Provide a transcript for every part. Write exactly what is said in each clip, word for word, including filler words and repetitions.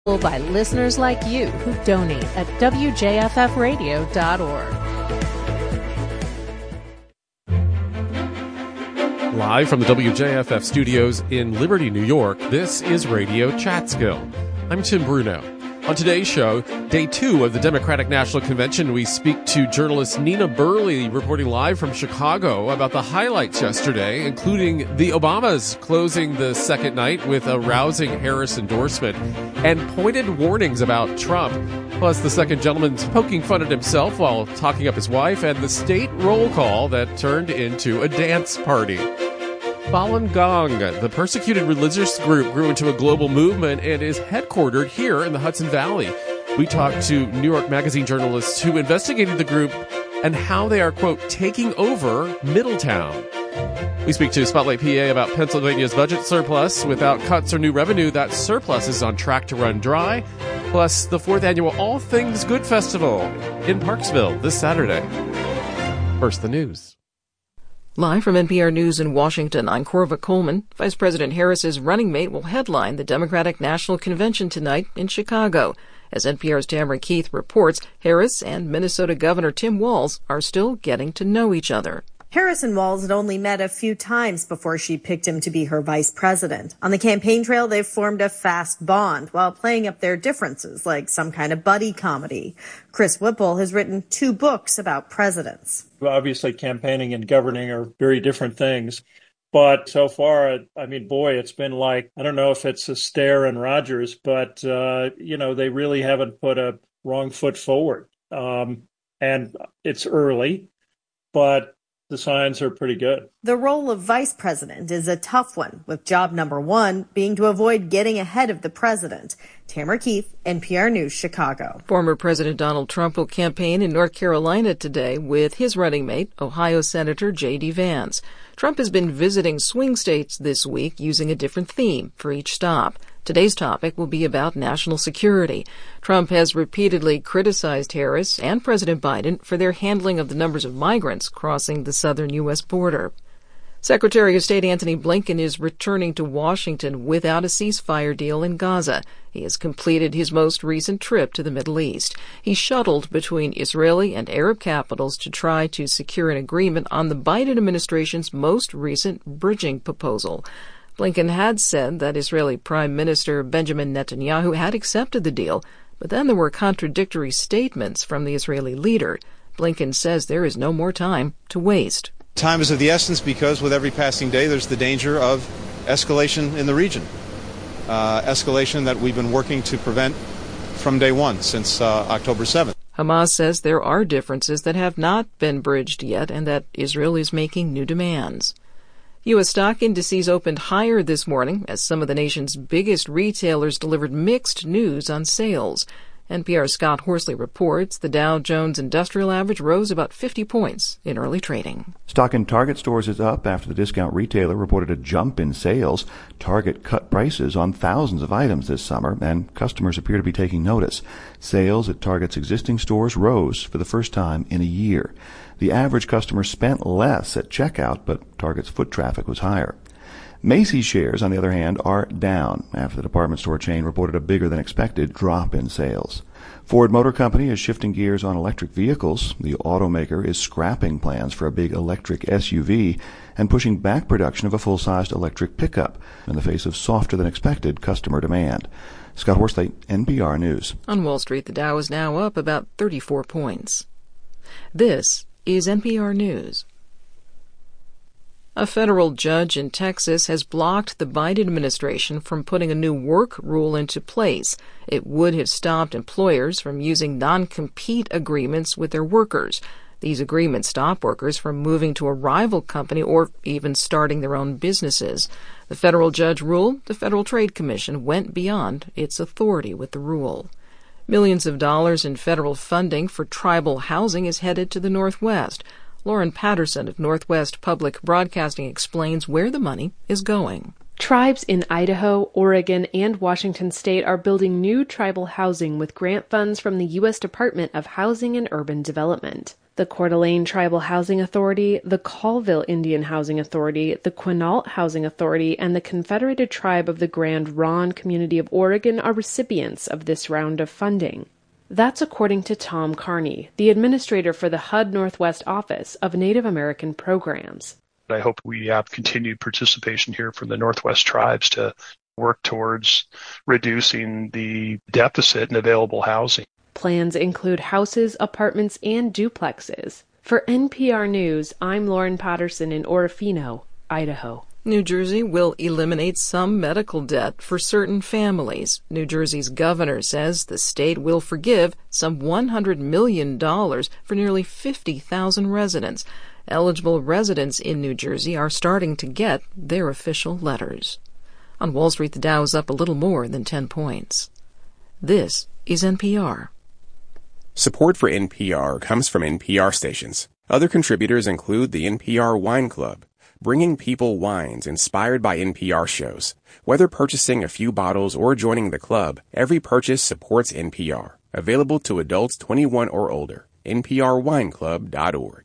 by listeners like you who donate at W J F F radio dot org. Live from the W J F F studios in Liberty, New York, this is Radio Chatskill. I'm Tim Bruno. On today's show, day two of the Democratic National Convention, we speak to journalist Nina Burley, reporting live from Chicago about the highlights yesterday, including the Obamas closing the second night with a rousing Harris endorsement and pointed warnings about Trump, plus the second gentleman's poking fun at himself while talking up his wife, and the state roll call that turned into a dance party. Falun Gong, the persecuted religious group, grew into a global movement and is headquartered here in the Hudson Valley. We talked to New York Magazine journalists who investigated the group and how they are, quote, taking over Middletown. We speak to Spotlight P A about Pennsylvania's budget surplus. Without cuts or new revenue, that surplus is on track to run dry. Plus, the fourth annual All Things Good Festival in Parksville this Saturday. First, the news. Live from N P R News in Washington, I'm Corva Coleman. Vice President Harris's running mate will headline the Democratic National Convention tonight in Chicago. As N P R's Tamara Keith reports, Harris and Minnesota Governor Tim Walz are still getting to know each other. Harris and Walz had only met a few times before she picked him to be her vice president. On the campaign trail, they've formed a fast bond while playing up their differences like some kind of buddy comedy. Chris Whipple has written two books about presidents. Obviously, campaigning and governing are very different things. But so far, I mean, boy, it's been like, I don't know if it's Astaire and Rogers, but, uh, you know, they really haven't put a wrong foot forward. Um, and it's early, but the signs are pretty good. The role of vice president is a tough one, with job number one being to avoid getting ahead of the president. Tamara Keith, N P R News, Chicago. Former President Donald Trump will campaign in North Carolina today with his running mate, Ohio Senator J D Vance. Trump has been visiting swing states this week using a different theme for each stop. Today's topic will be about national security. Trump has repeatedly criticized Harris and President Biden for their handling of the numbers of migrants crossing the southern U S border. Secretary of State Antony Blinken is returning to Washington without a ceasefire deal in Gaza. He has completed his most recent trip to the Middle East. He shuttled between Israeli and Arab capitals to try to secure an agreement on the Biden administration's most recent bridging proposal. Blinken had said that Israeli Prime Minister Benjamin Netanyahu had accepted the deal, but then there were contradictory statements from the Israeli leader. Blinken says there is no more time to waste. Time is of the essence because with every passing day there's the danger of escalation in the region. Uh, escalation that we've been working to prevent from day one, since uh, October seventh. Hamas says there are differences that have not been bridged yet and that Israel is making new demands. U S stock indices opened higher this morning as some of the nation's biggest retailers delivered mixed news on sales. N P R's Scott Horsley reports the Dow Jones Industrial Average rose about fifty points in early trading. Stock in Target stores is up after the discount retailer reported a jump in sales. Target cut prices on thousands of items this summer, and customers appear to be taking notice. Sales at Target's existing stores rose for the first time in a year. The average customer spent less at checkout, but Target's foot traffic was higher. Macy's shares, on the other hand, are down after the department store chain reported a bigger than expected drop in sales. Ford Motor Company is shifting gears on electric vehicles. The automaker is scrapping plans for a big electric S U V and pushing back production of a full-sized electric pickup in the face of softer than expected customer demand. Scott Horsley, N P R News. On Wall Street, the Dow is now up about thirty-four points. This is N P R News. A federal judge in Texas has blocked the Biden administration from putting a new work rule into place. It would have stopped employers from using non-compete agreements with their workers. These agreements stop workers from moving to a rival company or even starting their own businesses. The federal judge ruled the Federal Trade Commission went beyond its authority with the rule. Millions of dollars in federal funding for tribal housing is headed to the Northwest. Lauren Patterson of Northwest Public Broadcasting explains where the money is going. Tribes in Idaho, Oregon, and Washington state are building new tribal housing with grant funds from the U S Department of Housing and Urban Development. The Coeur d'Alene Tribal Housing Authority, the Colville Indian Housing Authority, the Quinault Housing Authority, and the Confederated Tribe of the Grand Ronde Community of Oregon are recipients of this round of funding. That's according to Tom Carney, the administrator for the H U D Northwest Office of Native American Programs. I hope we have continued participation here from the Northwest tribes to work towards reducing the deficit in available housing. Plans include houses, apartments, and duplexes. For N P R News, I'm Lauren Patterson in Orofino, Idaho. New Jersey will eliminate some medical debt for certain families. New Jersey's governor says the state will forgive some one hundred million dollars for nearly fifty thousand residents. Eligible residents in New Jersey are starting to get their official letters. On Wall Street, the Dow is up a little more than ten points. This is N P R. Support for N P R comes from N P R stations. Other contributors include the N P R Wine Club, bringing people wines inspired by N P R shows. Whether purchasing a few bottles or joining the club, every purchase supports N P R. Available to adults twenty-one or older. N P R wine club dot org.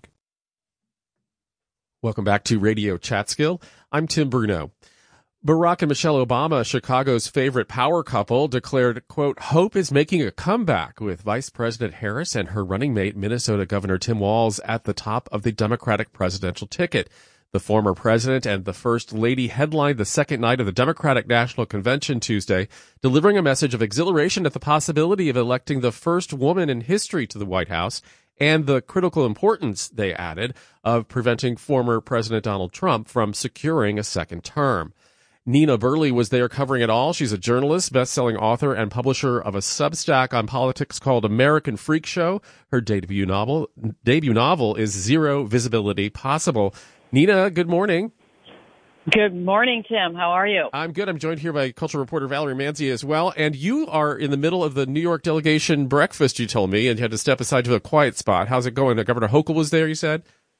Welcome back to Radio Chatskill. I'm Tim Bruno. Barack and Michelle Obama, Chicago's favorite power couple, declared, quote, hope is making a comeback with Vice President Harris and her running mate, Minnesota Governor Tim Walz, at the top of the Democratic presidential ticket. The former president and the first lady headlined the second night of the Democratic National Convention Tuesday, delivering a message of exhilaration at the possibility of electing the first woman in history to the White House and the critical importance, they added, of preventing former President Donald Trump from securing a second term. Nina Burley was there covering it all. She's a journalist, best-selling author, and publisher of a Substack on politics called American Freak Show. Her debut novel, debut novel is Zero Visibility Possible. Nina, good morning. Good morning, Tim. How are you? I'm good. I'm joined here by cultural reporter Valerie Manzi as well. And you are in the middle of the New York delegation breakfast, you told me, and you had to step aside to a quiet spot. How's it going? Governor Hochul was there, you said?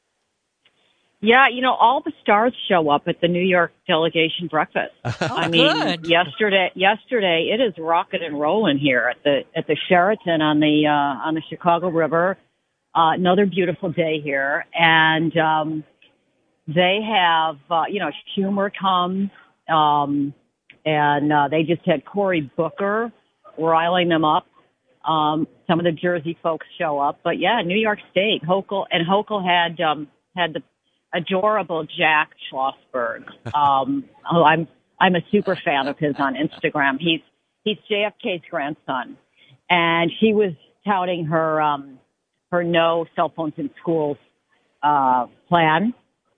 Yeah, you know, all the stars show up at the New York delegation breakfast. Oh, I mean, good. yesterday, yesterday it is rocking and rolling here at the at the Sheraton on the uh, on the Chicago River. Uh, another beautiful day here, and um, they have, uh, you know, Schumer comes, um, and uh, they just had Cory Booker riling them up. Um, some of the Jersey folks show up, but yeah, New York State, Hochul, and Hochul had um, had the adorable Jack Schlossberg. Um, oh, I'm I'm a super fan of his on Instagram. He's he's J F K's grandson, and she was touting her um, her no cell phones in schools uh, plan.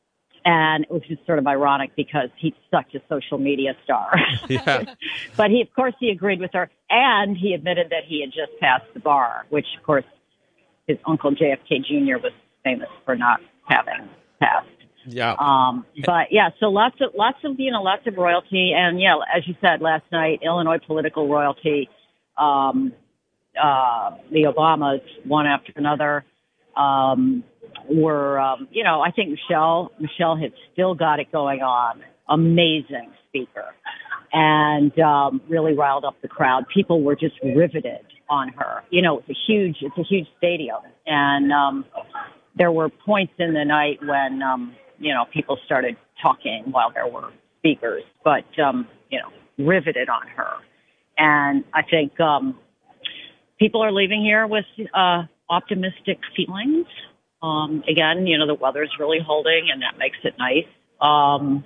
And it was just sort of ironic because he's such a social media star. Yeah. But he, of course, he agreed with her, and he admitted that he had just passed the bar, which, of course, his uncle J F K Junior was famous for not having passed. Yeah. Um, but yeah, so lots of lots of you know lots of royalty, and yeah, as you said last night, Illinois political royalty. Um, uh, the Obamas, one after another. Um, were, um, you know, I think Michelle, Michelle had still got it going on. Amazing speaker. And, um, really riled up the crowd. People were just riveted on her. You know, it's a huge, it's a huge stadium. And, um, there were points in the night when, um, you know, people started talking while there were speakers, but, um, you know, riveted on her. And I think, um, people are leaving here with, uh, optimistic feelings. Um, again, you know, the weather's really holding, and that makes it nice. Um,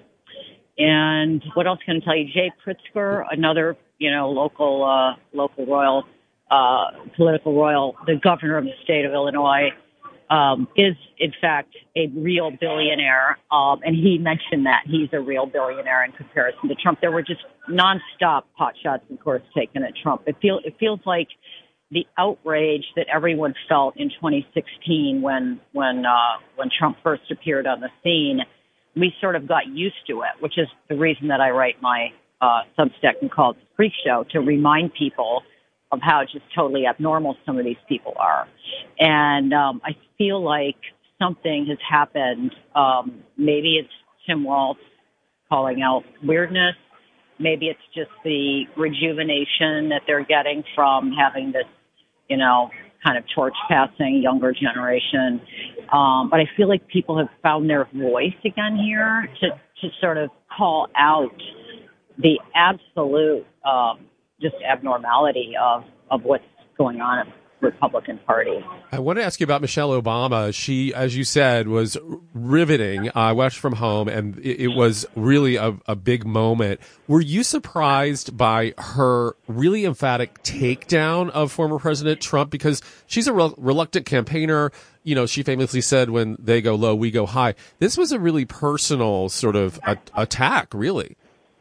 and what else can I tell you? Jay Pritzker, another, you know, local, uh, local royal, uh, political royal, the governor of the state of Illinois, um, is in fact a real billionaire. Um, and he mentioned that he's a real billionaire in comparison to Trump. There were just nonstop pot shots, of course, taken at Trump. It feel, it feels like the outrage that everyone felt in twenty sixteen when when uh, when Trump first appeared on the scene, we sort of got used to it, which is the reason that I write my uh, Substack and call it the Freak Show, to remind people of how just totally abnormal some of these people are. And um, I feel like something has happened. Um, maybe it's Tim Walz calling out weirdness. Maybe it's just the rejuvenation that they're getting from having this, you know, kind of torch passing younger generation. Um, but I feel like people have found their voice again here to, to sort of call out the absolute um, just abnormality of, of what's going on in the Republican Party. I want to ask you about Michelle Obama. She, as you said, was riveting. I watched from home, and it, it was really a, a big moment. Were you surprised by her really emphatic takedown of former President Trump? Because she's a re- reluctant campaigner. You know, she famously said, when they go low, we go high. This was a really personal sort of a- attack, really.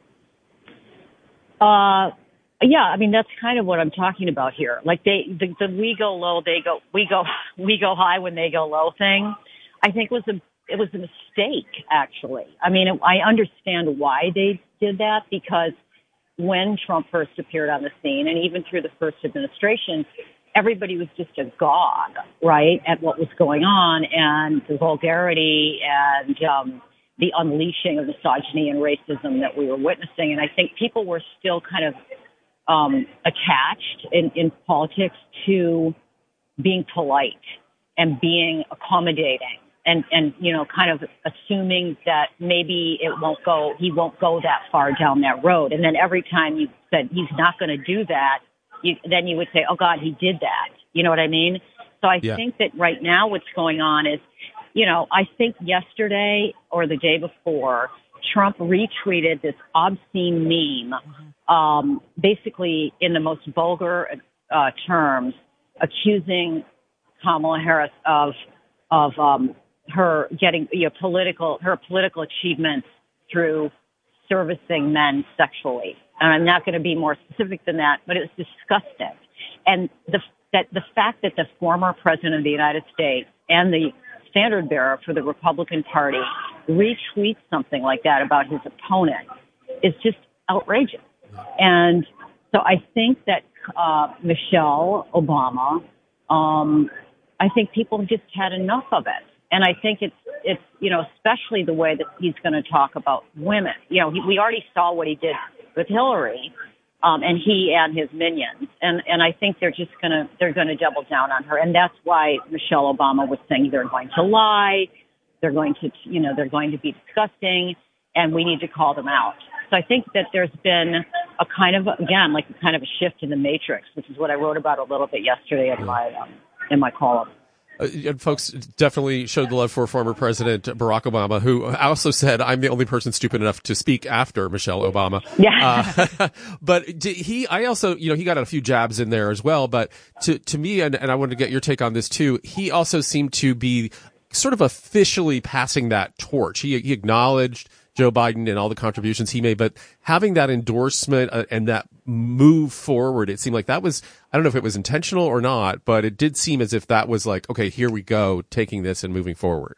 Uh, yeah, I mean, that's kind of what I'm talking about here. Like they, the, the we go low, they go, we go, we go high when they go low thing, I think was a, it was a mistake, actually. I mean, it, I understand why they did that, because when Trump first appeared on the scene, and even through the first administration, everybody was just agog, right, at what was going on and the vulgarity and, um, the unleashing of misogyny and racism that we were witnessing. And I think people were still kind of um, attached in, in politics to being polite and being accommodating and, and, you know, kind of assuming that maybe it won't go, he won't go that far down that road. And then every time you said he's not going to do that, you, then you would say, oh, God, he did that. You know what I mean? So I yeah. think that right now what's going on is, you know, I think yesterday or the day before, Trump retweeted this obscene meme, um, basically in the most vulgar uh, terms, accusing Kamala Harris of of um, her getting you know, political her political achievements through servicing men sexually. And I'm not going to be more specific than that, but it was disgusting. And the that the fact that the former president of the United States and the standard bearer for the Republican Party retweets something like that about his opponent is just outrageous. And so I think that uh, Michelle Obama, um, I think people have just had enough of it. And I think it's, it's you know, especially the way that he's going to talk about women. You know, he, we already saw what he did with Hillary, um, and he and his minions. And, and I think they're just going to, they're going to double down on her. And that's why Michelle Obama was saying they're going to lie. They're going to, you know, they're going to be disgusting, and we need to call them out. So I think that there's been a kind of, again, like a kind of a shift in the matrix, which is what I wrote about a little bit yesterday in my, um, in my column. Uh, and folks definitely showed the love for former President Barack Obama, who also said, I'm the only person stupid enough to speak after Michelle Obama. Yeah. Uh, but he, I also, you know, he got a few jabs in there as well. But to, to me, and, and I wanted to get your take on this too, he also seemed to be sort of officially passing that torch. He, he acknowledged Joe Biden and all the contributions he made, but having that endorsement uh, and that move forward, it seemed like that was, I don't know if it was intentional or not, but it did seem as if that was like, okay, here we go, taking this and moving forward.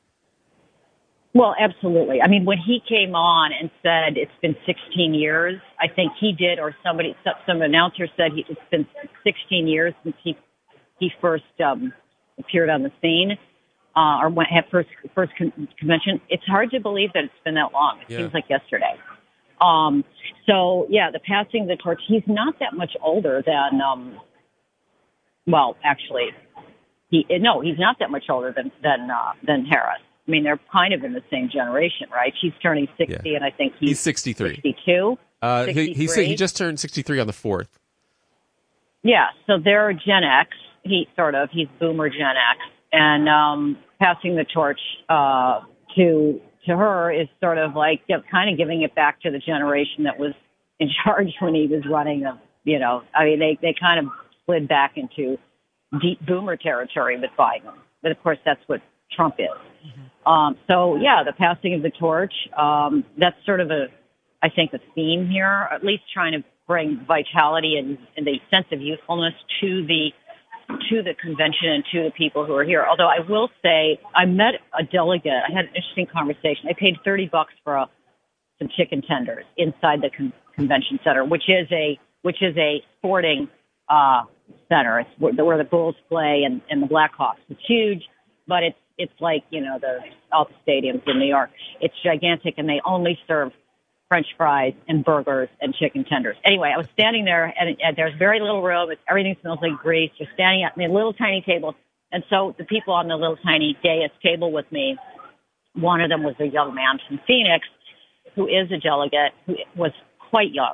Well, absolutely. I mean, when he came on and said it's been sixteen years, I think he did, or somebody, some announcer said he, it's been sixteen years since he, he first um, appeared on the scene. Uh, or went, had first first con- convention. It's hard to believe that it's been that long. It yeah. seems like yesterday. Um, so yeah, the passing of the torch. He's not that much older than. Um, well, actually, he no, he's not that much older than than uh, than Harris. I mean, they're kind of in the same generation, right? She's turning sixty, yeah. and I think he's, he's sixty-three. sixty-two. Uh, he, he he just turned sixty-three on the fourth. Yeah, so they're Gen X. He sort of he's Boomer Gen X. And um, passing the torch uh, to to her is sort of like you know, kind of giving it back to the generation that was in charge when he was running. A, you know, I mean, they they kind of slid back into deep boomer territory with Biden. But of course, that's what Trump is. Mm-hmm. Um, so yeah, the passing of the torch. Um, that's sort of a, I think, a theme here. At least trying to bring vitality and, and the sense of youthfulness to the. to the convention and to the people who are here. Although I will say, I met a delegate. I had an interesting conversation. I paid thirty bucks for a, some chicken tenders inside the con- convention center, which is a which is a sporting uh, center. It's where the, where the Bulls play and, and the Blackhawks. It's huge, but it's it's like you know the all the stadiums in New York. It's gigantic, and they only serve French fries and burgers and chicken tenders. Anyway, I was standing there, and, and there's very little room. It's, everything smells like grease. You're standing at a little tiny table. And so the people on the little tiny dais table with me, one of them was a young man from Phoenix who is a delegate, who was quite young.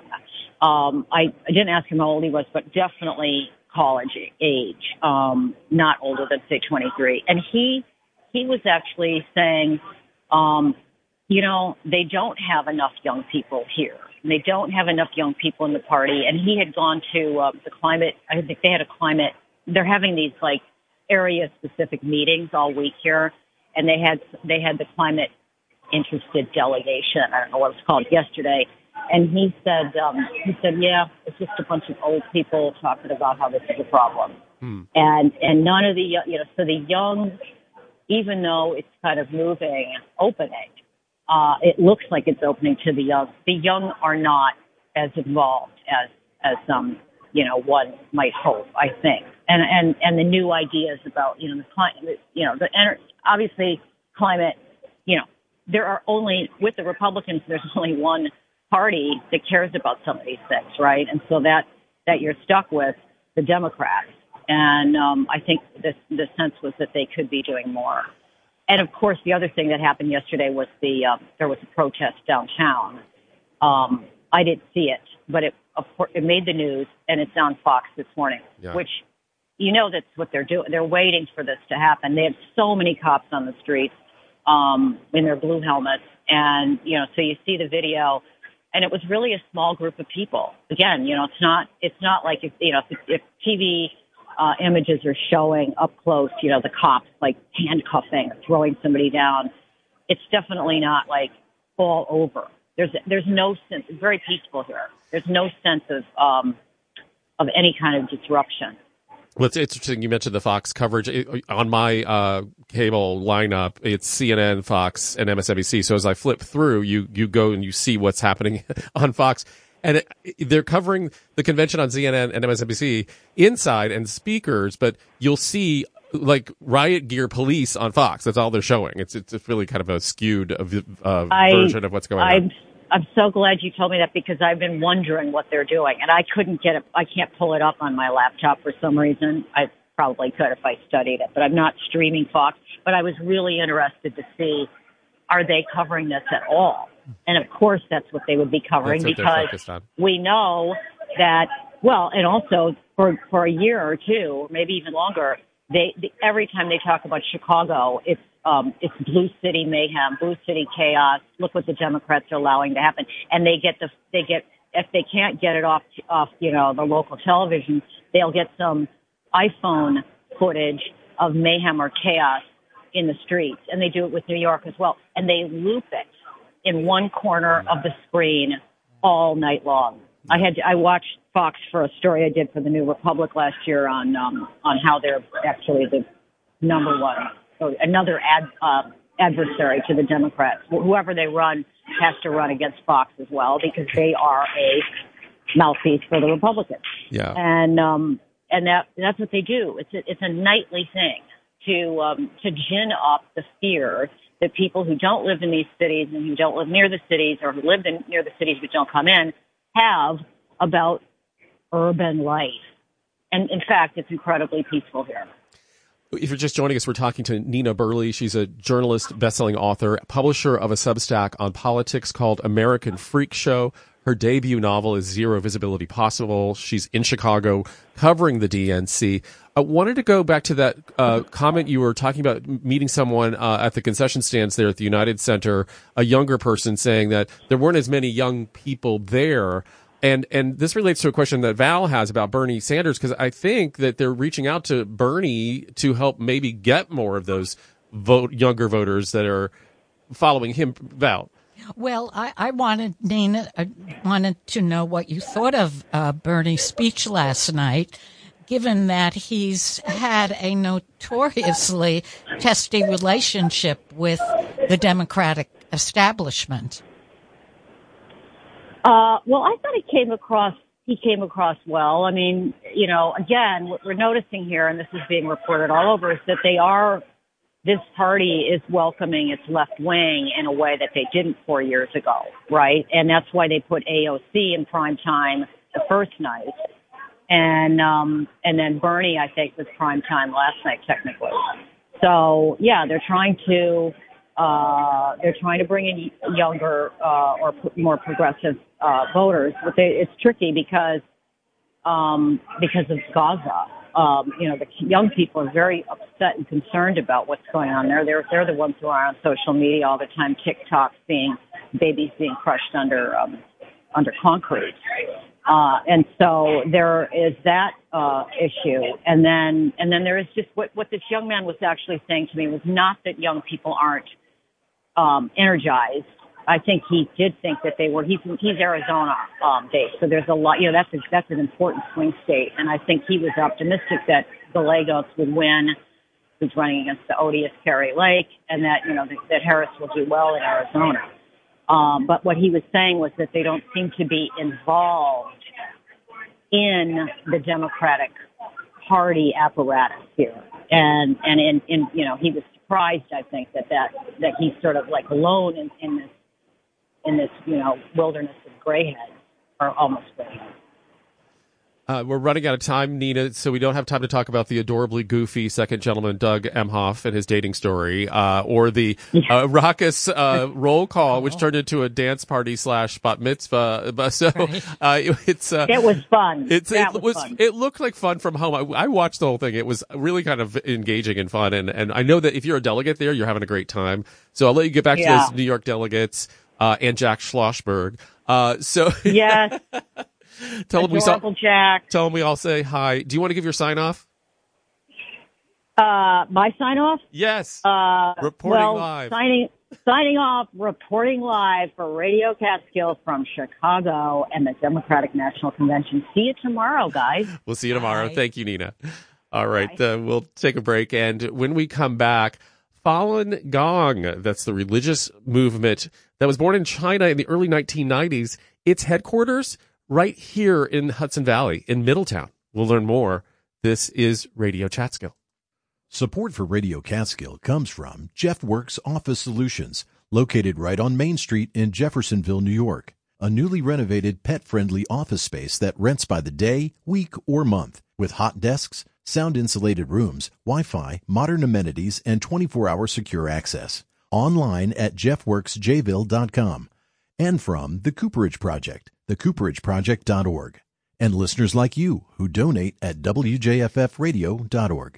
Um, I, I didn't ask him how old he was, but definitely college age, um, not older than, say, twenty-three. And he he was actually saying, um, you know, they don't have enough young people here. They don't have enough young people in the party. And he had gone to uh, the climate, I think they had a climate, they're having these, like, area-specific meetings all week here, and they had they had the climate interested delegation. I don't know what it's called yesterday, and he said um, he said, yeah, it's just a bunch of old people talking about how this is a problem, hmm. and and none of the you know so the young, even though it's kind of moving, opening, uh, it looks like it's opening to the young. The young are not as involved as as um you know one might hope, I think. And, and, and the new ideas about, you know, the climate, you know, the obviously climate, you know, there are only, with the Republicans, there's only one party that cares about some of these things, right? And so that, that you're stuck with the Democrats. And, um, I think this, the sense was that they could be doing more. And of course, the other thing that happened yesterday was the, um, there was a protest downtown. Um, I didn't see it, but it, of course, it made the news, and it's on Fox this morning, yeah. which, you know, that's what they're doing. They're waiting for this to happen. They have so many cops on the streets um, in their blue helmets. And, you know, so you see the video, and it was really a small group of people. Again, you know, it's not it's not like, if, you know, if, if T V uh, images are showing up close, you know, the cops, like, handcuffing or throwing somebody down, it's definitely not, like, all over. There's there's no sense. It's very peaceful here. There's no sense of um, of any kind of disruption. Well, it's interesting you mentioned the Fox coverage. It, on my uh, cable lineup, it's C N N, Fox, and M S N B C. So as I flip through, you, you go and you see what's happening on Fox. And it, they're covering the convention on C N N and M S N B C inside and speakers, but you'll see like riot gear police on Fox. That's all they're showing. It's it's really kind of a skewed uh, I, version of what's going I'm, on. I'm so glad you told me that, because I've been wondering what they're doing, and I couldn't get it. I can't pull it up on my laptop for some reason. I probably could if I studied it, but I'm not streaming Fox. But I was really interested to see, are they covering this at all? And of course, that's what they would be covering, because we know that. Well, and also for for a year or two, or maybe even longer, they, they every time they talk about Chicago, it's um, it's blue city mayhem, blue city chaos. Look what the Democrats are allowing to happen, and they get the they get if they can't get it off off you know the local television, they'll get some iPhone footage of mayhem or chaos in the streets, and they do it with New York as well, and they loop it in one corner of the screen all night long. I had to, I watched Fox for a story I did for the New Republic last year on um, on how they're actually the number one, so another ad, uh, adversary to the Democrats. Whoever they run has to run against Fox as well, because they are a mouthpiece for the Republicans. Yeah, and um, and that that's what they do. It's a, it's a nightly thing to um, to gin up the fear that people who don't live in these cities and who don't live near the cities, or who live in, near the cities but don't come in, have about urban life. And in fact, it's incredibly peaceful here. If you're just joining us, we're talking to Nina Burleigh. She's a journalist, best-selling author, publisher of a Substack on politics called American Freak Show. Her debut novel is Zero Visibility Possible. She's in Chicago covering the D N C. I wanted to go back to that uh, comment you were talking about, meeting someone uh, at the concession stands there at the United Center, a younger person saying that there weren't as many young people there. And and this relates to a question that Val has about Bernie Sanders, because I think that they're reaching out to Bernie to help maybe get more of those vote younger voters that are following him. Val. Well, I, I wanted, Nina, I wanted to know what you thought of uh, Bernie's speech last night, given that he's had a notoriously testy relationship with the Democratic establishment. Uh, well, I thought he came across, he came across well. I mean, you know, again, what we're noticing here, and this is being reported all over, is that they are this party is welcoming its left wing in a way that they didn't four years ago, right? And that's why they put A O C in prime time the first night. And, um, and then Bernie, I think, was prime time last night, technically. So, yeah, they're trying to, uh, they're trying to bring in younger, uh, or p- more progressive, uh, voters. But they, it's tricky because, um, because of Gaza. Um, you know, the young people are very upset and concerned about what's going on there. They're, they're the ones who are on social media all the time, TikTok being, babies being crushed under, um, under concrete. Uh, and so there is that, uh, issue. And then, and then there is just what, what this young man was actually saying to me was not that young people aren't, um, energized. I think he did think that they were, he's, he's Arizona, um, based. So there's a lot, you know, that's a, that's an important swing state. And I think he was optimistic that Gallegos would win, who's running against the odious Kari Lake, and that, you know, that, that Harris will do well in Arizona. Um, but what he was saying was that they don't seem to be involved in the Democratic Party apparatus here. And, and in, in, you know, he was surprised, I think, that, that, that he's sort of like alone in, in this, in this, you know, wilderness of grayheads, or almost grayheads. Uh, we're running out of time, Nina, so we don't have time to talk about the adorably goofy second gentleman, Doug Emhoff, and his dating story, uh, or the uh, raucous uh, roll call, which turned into a dance party slash bat mitzvah. So uh, it's uh, it was fun. It's, it was, was fun. It looked like fun from home. I, I watched the whole thing. It was really kind of engaging and fun. And, and I know that if you're a delegate there, you're having a great time. So I'll let you get back yeah. to those New York delegates uh, and Jack Schlossberg. Uh, so yes. Tell them we saw, Jack. Tell them we all say hi. Do you want to give your sign off? Uh, my sign off? Yes. Uh, reporting well, live. Signing, signing off, reporting live for Radio Catskill from Chicago and the Democratic National Convention. See you tomorrow, guys. We'll see you tomorrow. Bye. Thank you, Nina. All right. Uh, we'll take a break. And when we come back, Falun Gong, that's the religious movement that was born in China in the early nineteen nineties. Its headquarters right here in Hudson Valley, in Middletown. We'll learn more. This is Radio Catskill. Support for Radio Catskill comes from Jeff Works Office Solutions, located right on Main Street in Jeffersonville, New York. A newly renovated pet-friendly office space that rents by the day, week, or month, with hot desks, sound-insulated rooms, Wi-Fi, modern amenities, and twenty-four hour secure access. Online at jeff works j ville dot com. And from The Cooperage Project, the cooperage project dot org, and listeners like you who donate at w j f f radio dot org.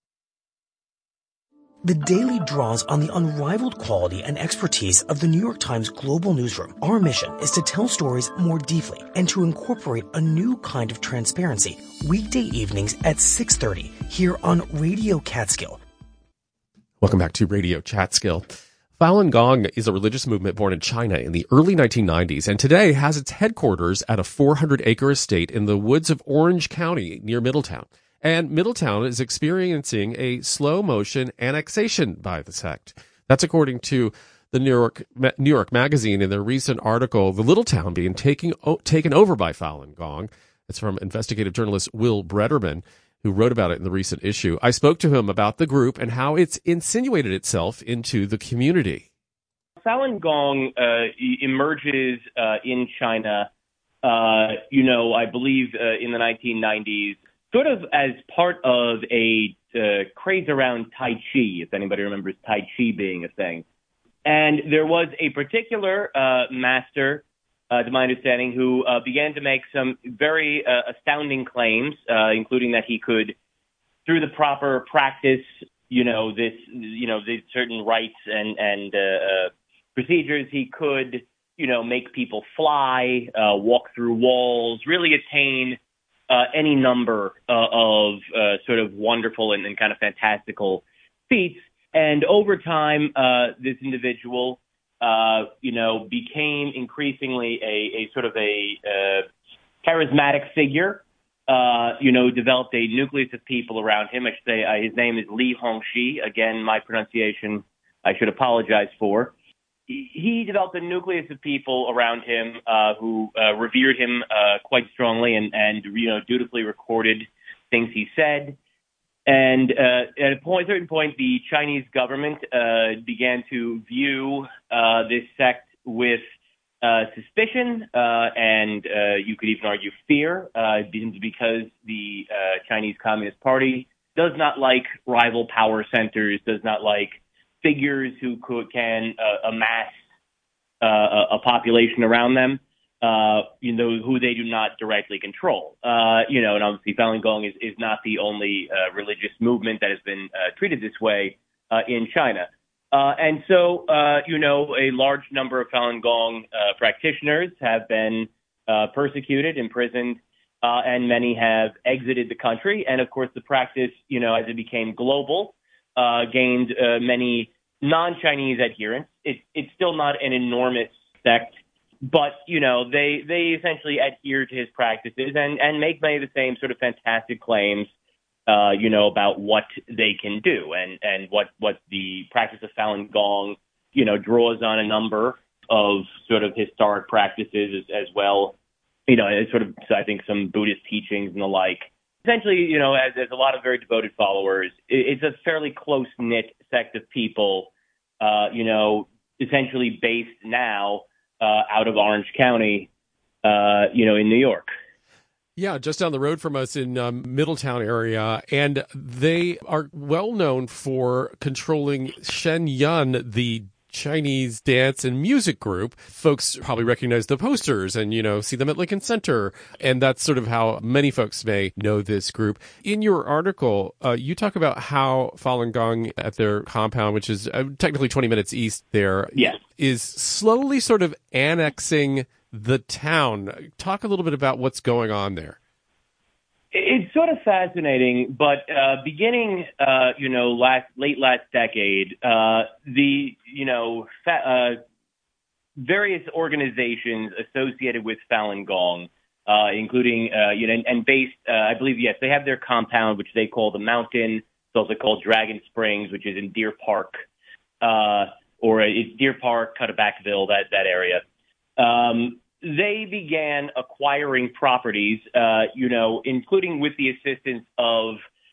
The Daily draws on the unrivaled quality and expertise of the New York Times Global Newsroom. Our mission is to tell stories more deeply and to incorporate a new kind of transparency weekday evenings at six thirty here on Radio Catskill. Welcome back to Radio Catskill. Falun Gong is a religious movement born in China in the early nineteen nineties and today has its headquarters at a four hundred acre estate in the woods of Orange County near Middletown. And Middletown is experiencing a slow-motion annexation by the sect. That's according to the New York New York Magazine in their recent article, The Little Town Being taking, taken Over by Falun Gong. It's from investigative journalist Will Brederman, who wrote about it in the recent issue. I spoke to him about the group and how it's insinuated itself into the community. Falun Gong uh, emerges uh, in China, uh, you know, I believe uh, in the nineteen nineties, sort of as part of a uh, craze around Tai Chi, if anybody remembers Tai Chi being a thing. And there was a particular uh, master, uh, to my understanding, who uh, began to make some very uh, astounding claims, uh, including that he could, through the proper practice, you know, this, you know, these certain rites and, and uh, uh, procedures, he could, you know, make people fly, uh, walk through walls, really attain Uh, any number uh, of uh, sort of wonderful and, and kind of fantastical feats. And over time, uh, this individual, uh, you know, became increasingly a, a sort of a uh, charismatic figure, uh, you know, developed a nucleus of people around him. I should say uh, his name is Li Hongxi. Again, my pronunciation I should apologize for. He developed a nucleus of people around him uh, who uh, revered him uh, quite strongly and, and, you know, dutifully recorded things he said. And uh, at a point, certain point, the Chinese government uh, began to view uh, this sect with uh, suspicion uh, and uh, you could even argue fear, uh, because the uh, Chinese Communist Party does not like rival power centers, does not like figures who could, can uh, amass uh, a population around them. Uh, you know, who they do not directly control. Uh, you know, and obviously Falun Gong is, is not the only uh, religious movement that has been uh, treated this way uh, in China. Uh, and so, uh, you know, a large number of Falun Gong uh, practitioners have been uh, persecuted, imprisoned, uh, and many have exited the country. And of course, the practice, you know, as it became global, uh, gained uh, many non-Chinese adherents. It, it's still not an enormous sect. But, you know, they, they essentially adhere to his practices and, and make many of the same sort of fantastic claims, uh, you know, about what they can do and, and what, what the practice of Falun Gong, you know, draws on a number of sort of historic practices as, as well. You know, it's sort of, I think, some Buddhist teachings and the like. Essentially, you know, as there's a lot of very devoted followers, it, it's a fairly close-knit sect of people, uh, you know, essentially based now Uh, out of Orange County, uh, you know, in New York. Yeah, just down the road from us in um, Middletown area. And they are well known for controlling Shen Yun, the Chinese dance and music group. Folks probably recognize the posters and, you know, see them at Lincoln Center. And that's sort of how many folks may know this group. In your article, uh, you talk about how Falun Gong at their compound, which is uh, technically twenty minutes east there, yes. is slowly sort of annexing the town. Talk a little bit about what's going on there. It's sort of fascinating, but uh, beginning, uh, you know, last late last decade, uh, the, you know, fa- uh, various organizations associated with Falun Gong, uh, including, uh, you know, and, and based, uh, I believe, yes, they have their compound, which they call the Mountain. It's also called Dragon Springs, which is in Deer Park, uh, or it's Deer Park, Cutterbackville, that that area. Um, They began acquiring properties, uh, you know, including with the assistance of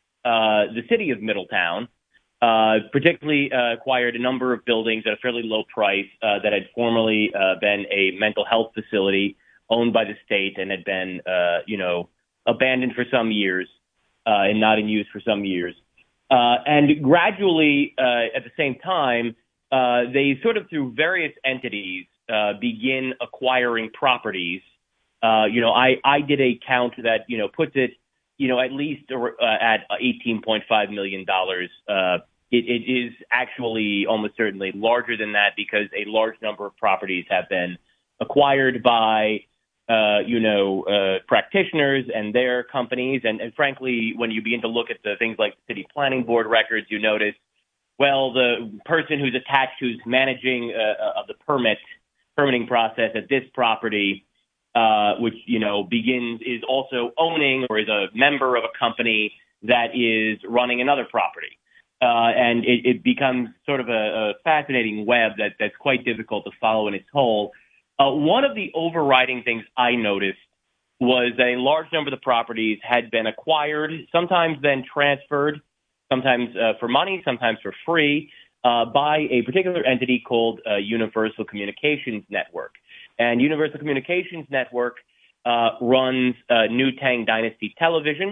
uh, the city of Middletown, uh, particularly uh, acquired a number of buildings at a fairly low price uh, that had formerly uh, been a mental health facility owned by the state and had been, uh, you know, abandoned for some years uh, and not in use for some years. Uh, and gradually, uh, at the same time, uh, they sort of through various entities, Uh, begin acquiring properties. Uh, you know, I, I did a count that, you know, puts it, you know, at least uh, at eighteen point five million dollars. Uh, it, it is actually almost certainly larger than that because a large number of properties have been acquired by, uh, you know, uh, practitioners and their companies. And, and frankly, when you begin to look at the things like city planning board records, you notice, well, the person who's attached, who's managing uh, of the permit permitting process at this property, uh, which, you know, begins, is also owning or is a member of a company that is running another property. Uh, and it, it becomes sort of a, a fascinating web that, that's quite difficult to follow in its whole. Uh, one of the overriding things I noticed was that a large number of the properties had been acquired, sometimes then transferred, sometimes uh, for money, sometimes for free, Uh, by a particular entity called uh, Universal Communications Network. And Universal Communications Network uh, runs uh, New Tang Dynasty Television,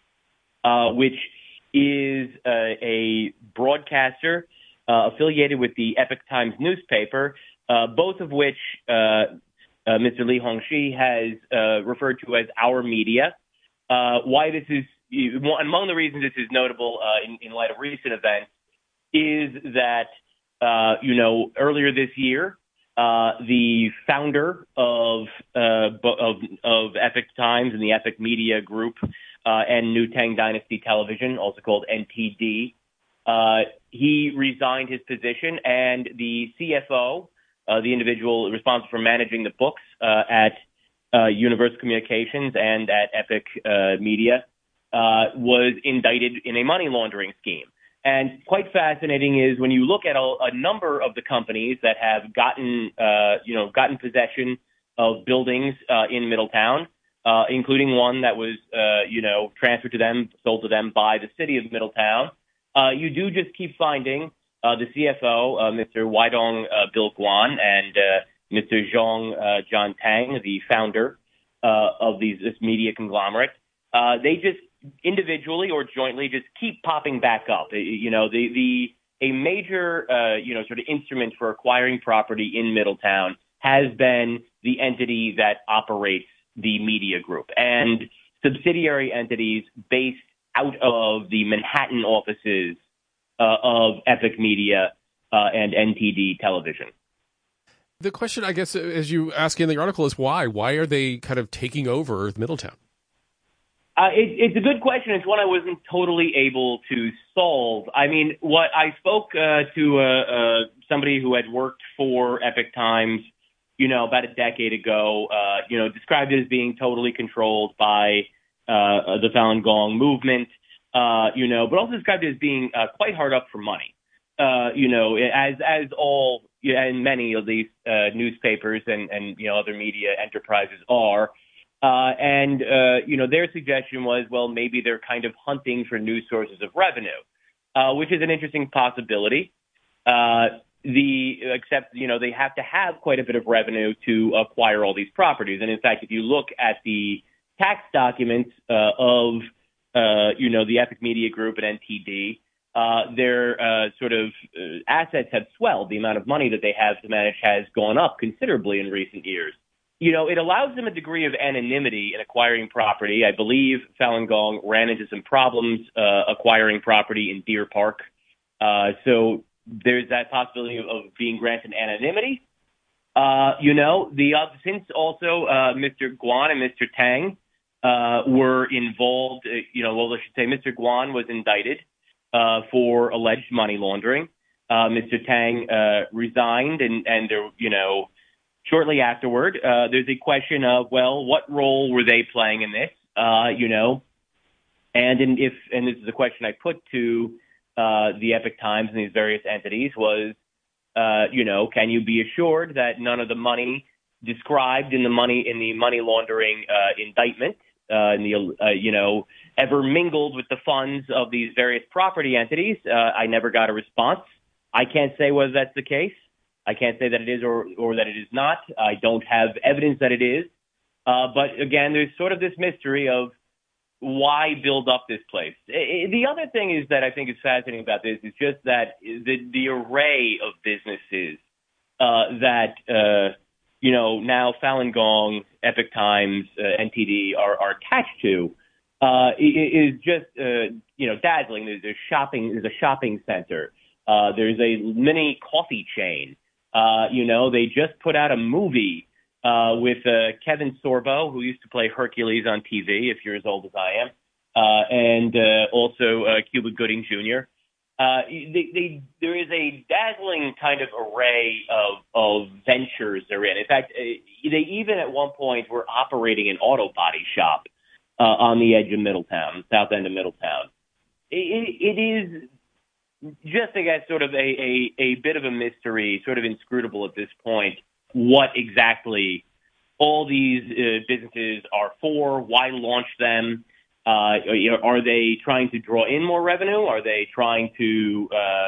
uh, which is uh, a broadcaster uh, affiliated with the Epoch Times newspaper, uh, both of which uh, uh, Mister Li Hongxi has uh, referred to as our media. Uh, why this is, among the reasons this is notable uh, in, in light of recent events, is that, uh, you know, earlier this year, uh, the founder of, uh, of, of Epoch Times and the Epoch Media Group uh, and New Tang Dynasty Television, also called N T D, uh, he resigned his position, and the C F O, uh, the individual responsible for managing the books uh, at uh, Universal Communications and at Epoch uh, Media, uh, was indicted in a money laundering scheme. And quite fascinating is when you look at a, a number of the companies that have gotten, uh, you know, gotten possession of buildings uh, in Middletown, uh, including one that was, uh, you know, transferred to them, sold to them by the city of Middletown, uh, you do just keep finding uh, the C F O, uh, Mister Weidong uh, Bill Guan, and uh, Mister Zhong uh, John Tang, the founder uh, of these, this media conglomerate. Uh, they just individually or jointly just keep popping back up. You know, the the a major, uh, you know, sort of instrument for acquiring property in Middletown has been the entity that operates the media group and subsidiary entities based out of the Manhattan offices uh, of Epic Media uh, and N T D Television. The question, I guess, as you ask in the article, is why? Why are they kind of taking over Middletown? Uh, it, it's a good question. It's one I wasn't totally able to solve. I mean, what I spoke uh, to uh, uh, somebody who had worked for Epic Times, you know, about a decade ago, uh, you know, described it as being totally controlled by uh, the Falun Gong movement, uh, you know, but also described it as being uh, quite hard up for money, uh, you know, as as all and many of these uh, newspapers and, and, you know, other media enterprises are. Uh, and, uh, you know, their suggestion was, well, maybe they're kind of hunting for new sources of revenue, uh, which is an interesting possibility. Uh, the except, you know, they have to have quite a bit of revenue to acquire all these properties. And in fact, if you look at the tax documents uh, of, uh, you know, the Epic Media Group and N T D, uh, their uh, sort of uh, assets have swelled. The amount of money that they have to manage has gone up considerably in recent years. You know, it allows them a degree of anonymity in acquiring property. I believe Falun Gong ran into some problems uh, acquiring property in Deer Park. Uh, so there's that possibility of, of being granted anonymity. Uh, you know, the uh, since also uh, Mister Guan and Mister Tang uh, were involved, uh, you know, well, I should say Mister Guan was indicted uh, for alleged money laundering. Uh, Mister Tang uh, resigned and, and uh, you know, shortly afterward, uh, there's a question of, well, what role were they playing in this? Uh, you know, and in, if, and this is a question I put to uh, the Epic Times and these various entities was, uh, you know, can you be assured that none of the money described in the money in the money laundering uh, indictment, uh, in the uh, you know, ever mingled with the funds of these various property entities? Uh, I never got a response. I can't say whether that's the case. I can't say that it is or, or that it is not. I don't have evidence that it is. Uh, but again, there's sort of this mystery of why build up this place. It, the other thing is that I think is fascinating about this is just that the, the array of businesses uh, that, uh, you know, now Falun Gong, Epic Times, uh, N T D are, are attached to uh, is just, uh, you know, dazzling. There's a shopping, there's a shopping center. Uh, there's a mini coffee chain. Uh, you know, they just put out a movie uh, with uh, Kevin Sorbo, who used to play Hercules on T V, if you're as old as I am, uh, and uh, also uh, Cuba Gooding Junior Uh, they, they, there is a dazzling kind of array of, of ventures they're in. In fact, they even at one point were operating an auto body shop uh, on the edge of Middletown, south end of Middletown. It, it is just, I guess, sort of a, a, a bit of a mystery, sort of inscrutable at this point, what exactly all these uh, businesses are for, why launch them. Uh, you know, are they trying to draw in more revenue? Are they trying to, uh,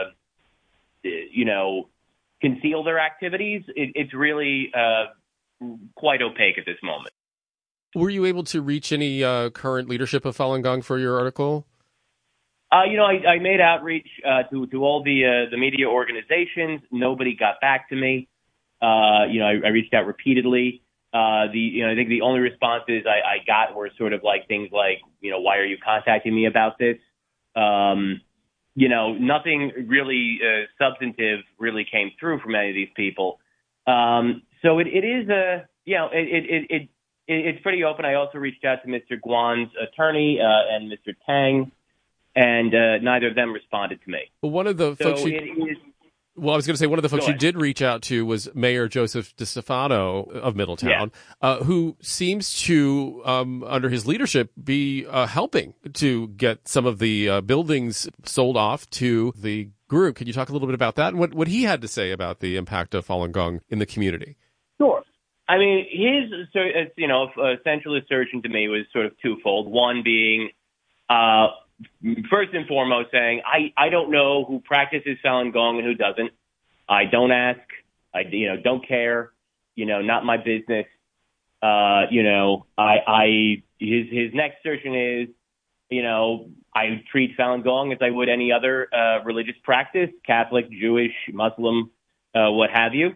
you know, conceal their activities? It, it's really uh, quite opaque at this moment. Were you able to reach any uh, current leadership of Falun Gong for your article? Uh, you know, I, I made outreach uh, to to all the uh, the media organizations. Nobody got back to me. Uh, you know, I, I reached out repeatedly. Uh, the, you know, I think the only responses I, I got were sort of like things like, you know, why are you contacting me about this? Um, you know, nothing really uh, substantive really came through from any of these people. Um, so it, it is a, you know, it, it, it, it, it's pretty open. I also reached out to Mister Guan's attorney uh, and Mister Tang, and uh, neither of them responded to me. Well, one of the so folks you... it is. Well, I was going to say one of the folks you did reach out to was Mayor Joseph DeStefano of Middletown, yeah. uh, who seems to, um, under his leadership, be uh, helping to get some of the uh, buildings sold off to the group. Can you talk a little bit about that and what, what he had to say about the impact of Falun Gong in the community? Sure. I mean, his, you know, central assertion to me was sort of twofold. One being, uh, first and foremost, saying, I, I don't know who practices Falun Gong and who doesn't. I don't ask. I, you know, don't care. You know, not my business. Uh, you know, I, I, his, his next assertion is, you know, I treat Falun Gong as I would any other uh, religious practice, Catholic, Jewish, Muslim, uh, what have you.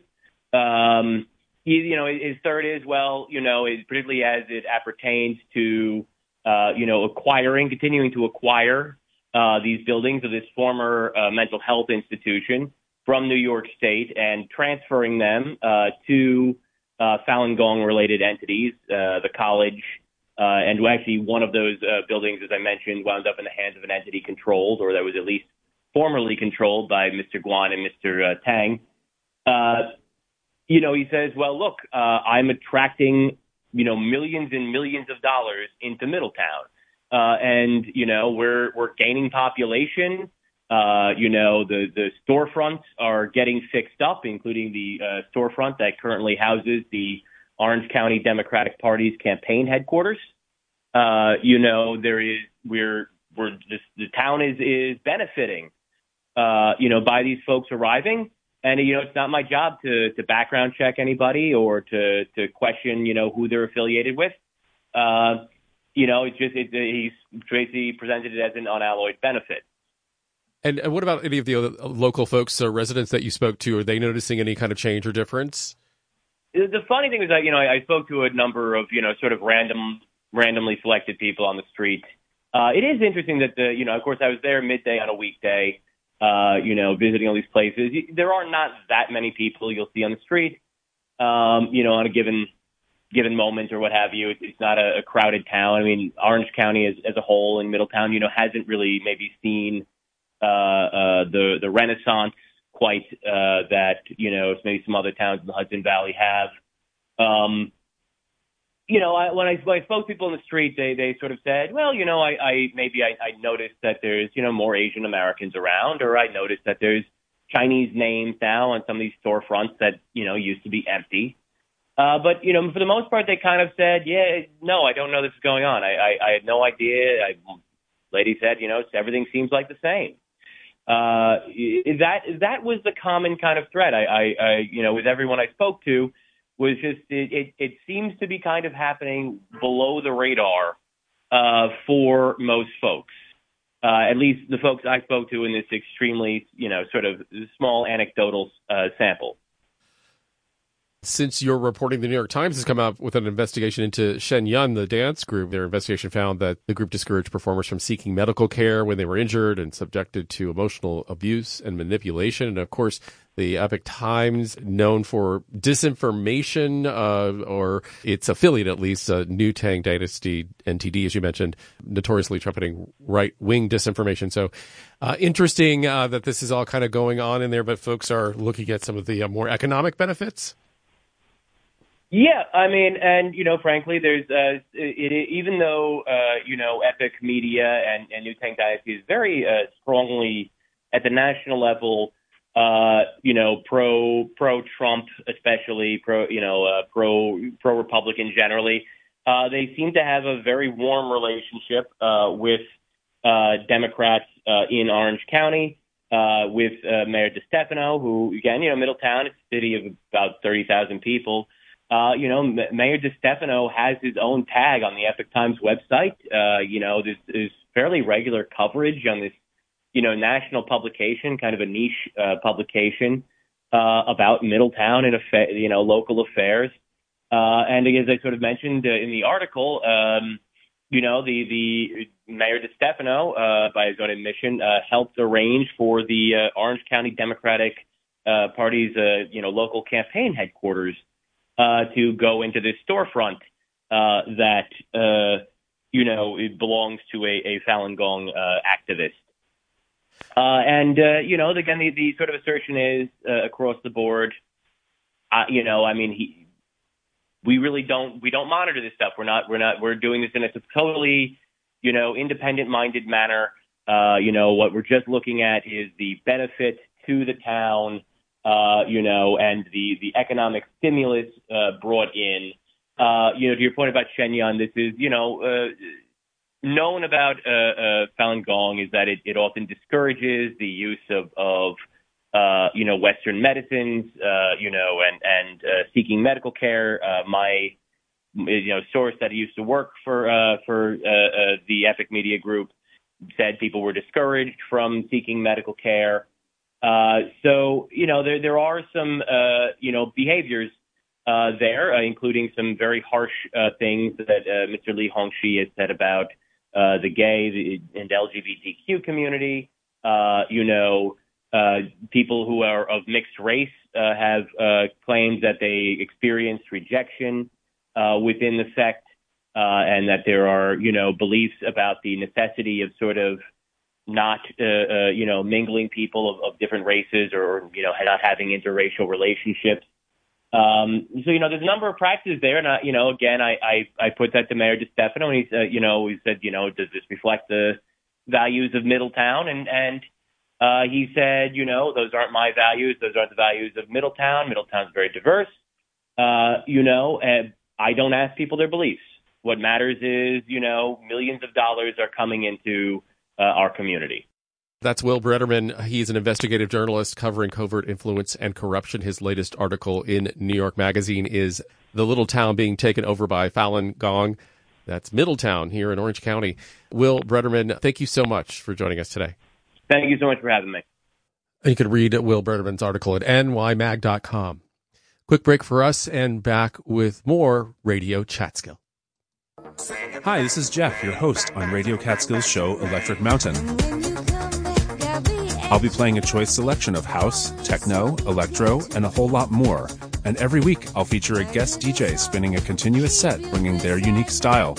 Um, he, you know, his third is, well, you know, is particularly as it appertains to, uh, you know, acquiring, continuing to acquire uh, these buildings of this former uh, mental health institution from New York State and transferring them uh, to uh, Falun Gong-related entities, uh, the college, uh, and actually one of those uh, buildings, as I mentioned, wound up in the hands of an entity controlled, or that was at least formerly controlled by Mister Guan and Mister Uh, Tang. Uh, you know, he says, well, look, uh, I'm attracting, you know, millions and millions of dollars into Middletown. Uh, and, you know, we're, we're gaining population. Uh, you know, the, the storefronts are getting fixed up, including the uh, storefront that currently houses the Orange County Democratic Party's campaign headquarters. Uh, you know, there is, we're, we're, this, the town is, is benefiting, uh, you know, by these folks arriving. And, you know, it's not my job to, to background check anybody or to, to question, you know, who they're affiliated with. Uh, you know, it's just, it, he's, Tracy presented it as an unalloyed benefit. And, and what about any of the other local folks or residents that you spoke to? Are they noticing any kind of change or difference? The funny thing is that, you know, I, I spoke to a number of, you know, sort of random, randomly selected people on the street. Uh, it is interesting that, the, you know, of course, I was there midday on a weekday, uh, you know, visiting all these places. There are not that many people you'll see on the street, um, you know, on a given given moment or what have you. It's, it's not a, a crowded town. I mean, Orange County as, as a whole and Middletown, you know, hasn't really maybe seen uh, uh, the the renaissance quite uh, that, you know, maybe some other towns in the Hudson Valley have. Um, you know, I, when, I, when I spoke to people in the street, they, they sort of said, well, you know, I, I maybe I, I noticed that there's, you know, more Asian Americans around, or I noticed that there's Chinese names now on some of these storefronts that, you know, used to be empty. Uh, but, you know, for the most part, they kind of said, yeah, no, I don't know this is going on. I, I, I had no idea. I, lady said, you know, everything seems like the same. Uh, that that was the common kind of thread. I, I, I you know, with everyone I spoke to, was just it, it, it seems to be kind of happening below the radar uh, for most folks. Uh, at least the folks I spoke to in this extremely, you know, sort of small anecdotal uh, sample. Since you're reporting, the New York Times has come out with an investigation into Shen Yun, the dance group. Their investigation found that the group discouraged performers from seeking medical care when they were injured and subjected to emotional abuse and manipulation. And, of course, the Epoch Times, known for disinformation, uh, or its affiliate at least, uh, New Tang Dynasty, N T D, as you mentioned, notoriously trumpeting right-wing disinformation. So uh, interesting uh, that this is all kind of going on in there, but folks are looking at some of the uh, more economic benefits. Yeah, I mean, and, you know, frankly, there's, uh, it, it, even though, uh, you know, Epoch Media and, and New Tang Dynasty is very uh, strongly at the national level, uh, you know, pro, pro-Trump, especially pro, you know, uh, pro, pro-Republican generally, uh, they seem to have a very warm relationship, uh, with, uh, Democrats, uh, in Orange County, uh, with, uh, Mayor DeStefano, who, again, you know, Middletown, it's a city of about thirty thousand people. Uh, you know, Mayor DeStefano has his own tag on the Epoch Times website. Uh, you know, there's, there's fairly regular coverage on this, you know, national publication, kind of a niche uh, publication uh, about Middletown and, affa- you know, local affairs. Uh, and as I sort of mentioned uh, in the article, um, you know, the, the Mayor DeStefano, uh, by his own admission, uh, helped arrange for the uh, Orange County Democratic uh, Party's, uh, you know, local campaign headquarters Uh, to go into this storefront uh, that, uh, you know, it belongs to a, a Falun Gong uh, activist. Uh, and, uh, you know, again, the, the sort of assertion is uh, across the board, uh, you know, I mean, he, we really don't, we don't monitor this stuff. We're not, we're not, we're doing this in a totally, you know, independent-minded manner. Uh, you know, what we're just looking at is the benefit to the town uh, you know, and the, the economic stimulus uh, brought in. Uh, you know, to your point about Shenyang, this is, you know, uh, known about uh, uh, Falun Gong is that it, it often discourages the use of, of uh, you know, Western medicines, uh, you know, and, and uh, seeking medical care. Uh, my, you know, source that used to work for, uh, for uh, uh, the Epic Media Group said people were discouraged from seeking medical care. Uh, so, you know, there, there are some, uh, you know, behaviors uh, there, uh, including some very harsh uh, things that uh, Mister Li Hongxi has said about uh, the gay the, and L G B T Q community. Uh, you know, uh, people who are of mixed race uh, have uh, claimed that they experienced rejection uh, within the sect, uh, and that there are, you know, beliefs about the necessity of sort of not, uh, uh, you know, mingling people of, of different races or, you know, not having interracial relationships. Um, so, you know, there's a number of practices there. And, I, you know, again, I, I, I put that to Mayor DeStefano, and he, uh, you know, he said, you know, does this reflect the values of Middletown? And, and uh, he said, you know, those aren't my values. Those aren't the values of Middletown. Middletown's very diverse. Uh, you know, and I don't ask people their beliefs. What matters is, you know, millions of dollars are coming into uh, our community. That's Will Brederman. He's an investigative journalist covering covert influence and corruption. His latest article in New York Magazine is The Little Town Being Taken Over by Falun Gong. That's Middletown here in Orange County. Will Brederman, thank you so much for joining us today. Thank you so much for having me. You can read Will Brederman's article at N Y mag dot com. Quick break for us and back with more Radio Catskill. Hi, this is Jeff, your host on Radio Catskill's show Electric Mountain. I'll be playing a choice selection of house, techno, electro, and a whole lot more. And every week, I'll feature a guest D J spinning a continuous set, bringing their unique style.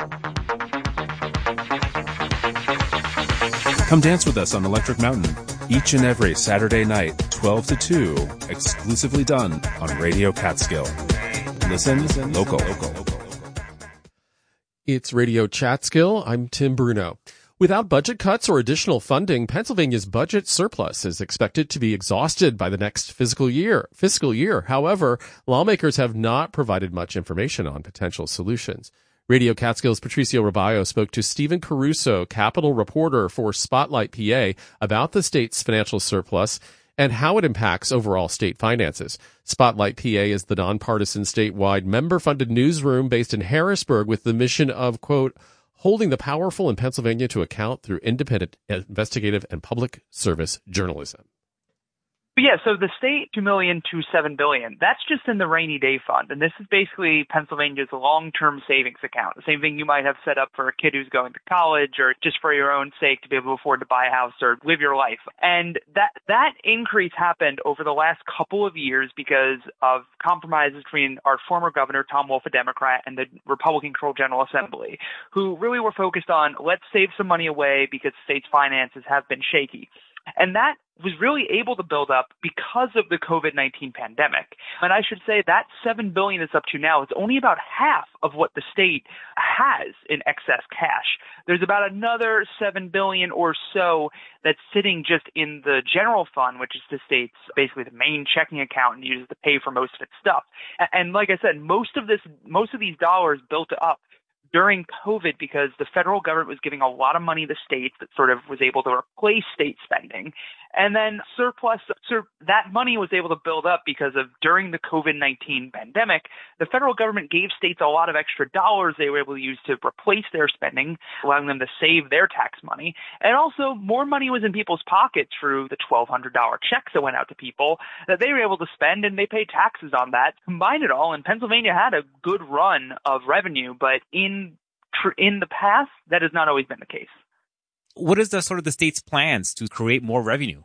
Come dance with us on Electric Mountain, each and every Saturday night, twelve to two, exclusively done on Radio Catskill. Listen, Listen local. local. It's Radio Catskill. I'm Tim Bruno. Without budget cuts or additional funding, Pennsylvania's budget surplus is expected to be exhausted by the next fiscal year. Fiscal year. However, lawmakers have not provided much information on potential solutions. Radio Catskill's Patricio Robayo spoke to Stephen Caruso, Capitol reporter for Spotlight P A, about the state's financial surplus and how it impacts overall state finances. Spotlight P A is the nonpartisan statewide member-funded newsroom based in Harrisburg with the mission of, quote, holding the powerful in Pennsylvania to account through independent, investigative, and public service journalism. Yeah, so the state, two million dollars to seven billion dollars, that's just in the rainy day fund. And this is basically Pennsylvania's long-term savings account. The same thing you might have set up for a kid who's going to college or just for your own sake to be able to afford to buy a house or live your life. And that, that increase happened over the last couple of years because of compromises between our former governor, Tom Wolf, a Democrat, and the Republican-controlled General Assembly, who really were focused on let's save some money away because the state's finances have been shaky. And that was really able to build up because of the COVID nineteen pandemic. And I should say that seven billion dollars is up to now. It's only about half of what the state has in excess cash. There's about another seven billion dollars or so that's sitting just in the general fund, which is the state's basically the main checking account and uses to pay for most of its stuff. And like I said, most of this, most of these dollars built up during COVID because the federal government was giving a lot of money to states that sort of was able to replace state spending. And then surplus, sur- that money was able to build up because of during the COVID nineteen pandemic, the federal government gave states a lot of extra dollars they were able to use to replace their spending, allowing them to save their tax money. And also more money was in people's pockets through the twelve hundred dollars checks that went out to people that they were able to spend, and they paid taxes on that. Combine it all, and Pennsylvania had a good run of revenue, but in tr- in the past, that has not always been the case. What is the sort of the state's plans to create more revenue?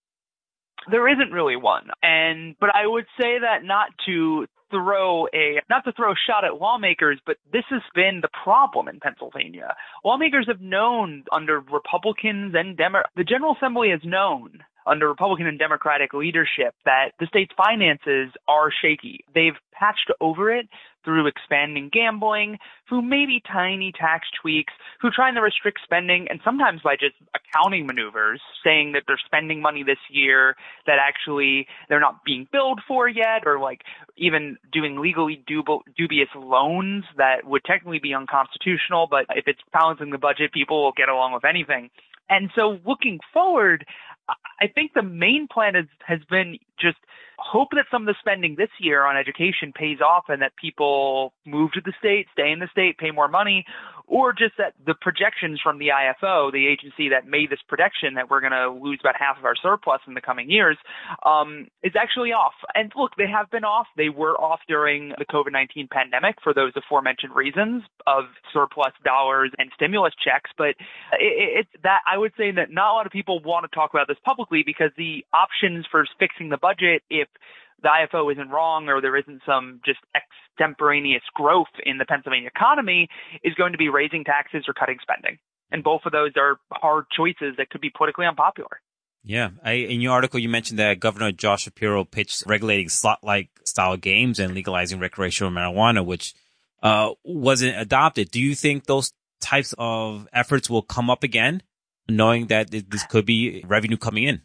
There isn't really one. And, but I would say that not to throw a, not to throw a shot at lawmakers, but this has been the problem in Pennsylvania. Lawmakers have known under Republicans and Democrats, the General Assembly has known under Republican and Democratic leadership that the state's finances are shaky. They've patched over it through expanding gambling, through maybe tiny tax tweaks, through trying to restrict spending, and sometimes by just accounting maneuvers, saying that they're spending money this year that actually they're not being billed for yet, or like even doing legally dub- dubious loans that would technically be unconstitutional, but if it's balancing the budget, people will get along with anything. And so looking forward, I think the main plan is, has been just hope that some of the spending this year on education pays off and that people move to the state, stay in the state, pay more money, or just that the projections from the I F O, the agency that made this projection that we're going to lose about half of our surplus in the coming years, um, is actually off. And look, they have been off. They were off during the COVID nineteen pandemic for those aforementioned reasons of surplus dollars and stimulus checks. But it, it's that I would say that not a lot of people want to talk about this publicly because the options for fixing the budget, if the I F O isn't wrong or there isn't some just extemporaneous growth in the Pennsylvania economy, is going to be raising taxes or cutting spending. And both of those are hard choices that could be politically unpopular. Yeah. I, in your article, you mentioned that Governor Josh Shapiro pitched regulating slot-like style games and legalizing recreational marijuana, which uh, wasn't adopted. Do you think those types of efforts will come up again, knowing that this could be revenue coming in?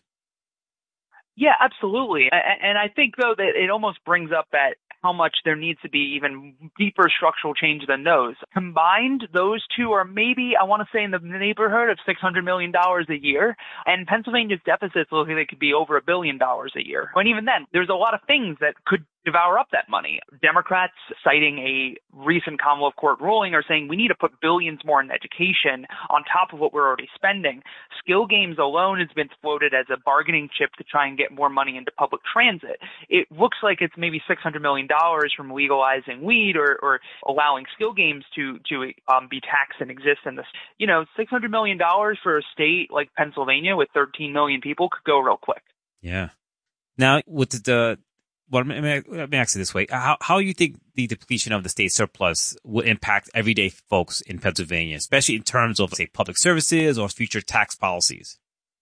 Yeah, absolutely. And I think, though, that it almost brings up that how much there needs to be even deeper structural change than those. Combined, those two are maybe, I want to say, in the neighborhood of six hundred million dollars a year. And Pennsylvania's deficits look like they could be over a billion dollars a year. And even then, there's a lot of things that could devour up that money. Democrats, citing a recent Commonwealth Court ruling, are saying we need to put billions more in education on top of what we're already spending. Skill games alone has been floated as a bargaining chip to try and get more money into public transit. It looks like it's maybe six hundred million dollars from legalizing weed or, or allowing skill games to, to um, be taxed and exist in this. You know, six hundred million dollars for a state like Pennsylvania with thirteen million people could go real quick. Yeah. Now, with the Well, let me, let me ask it this way. How, how do you think the depletion of the state surplus will impact everyday folks in Pennsylvania, especially in terms of, say, public services or future tax policies?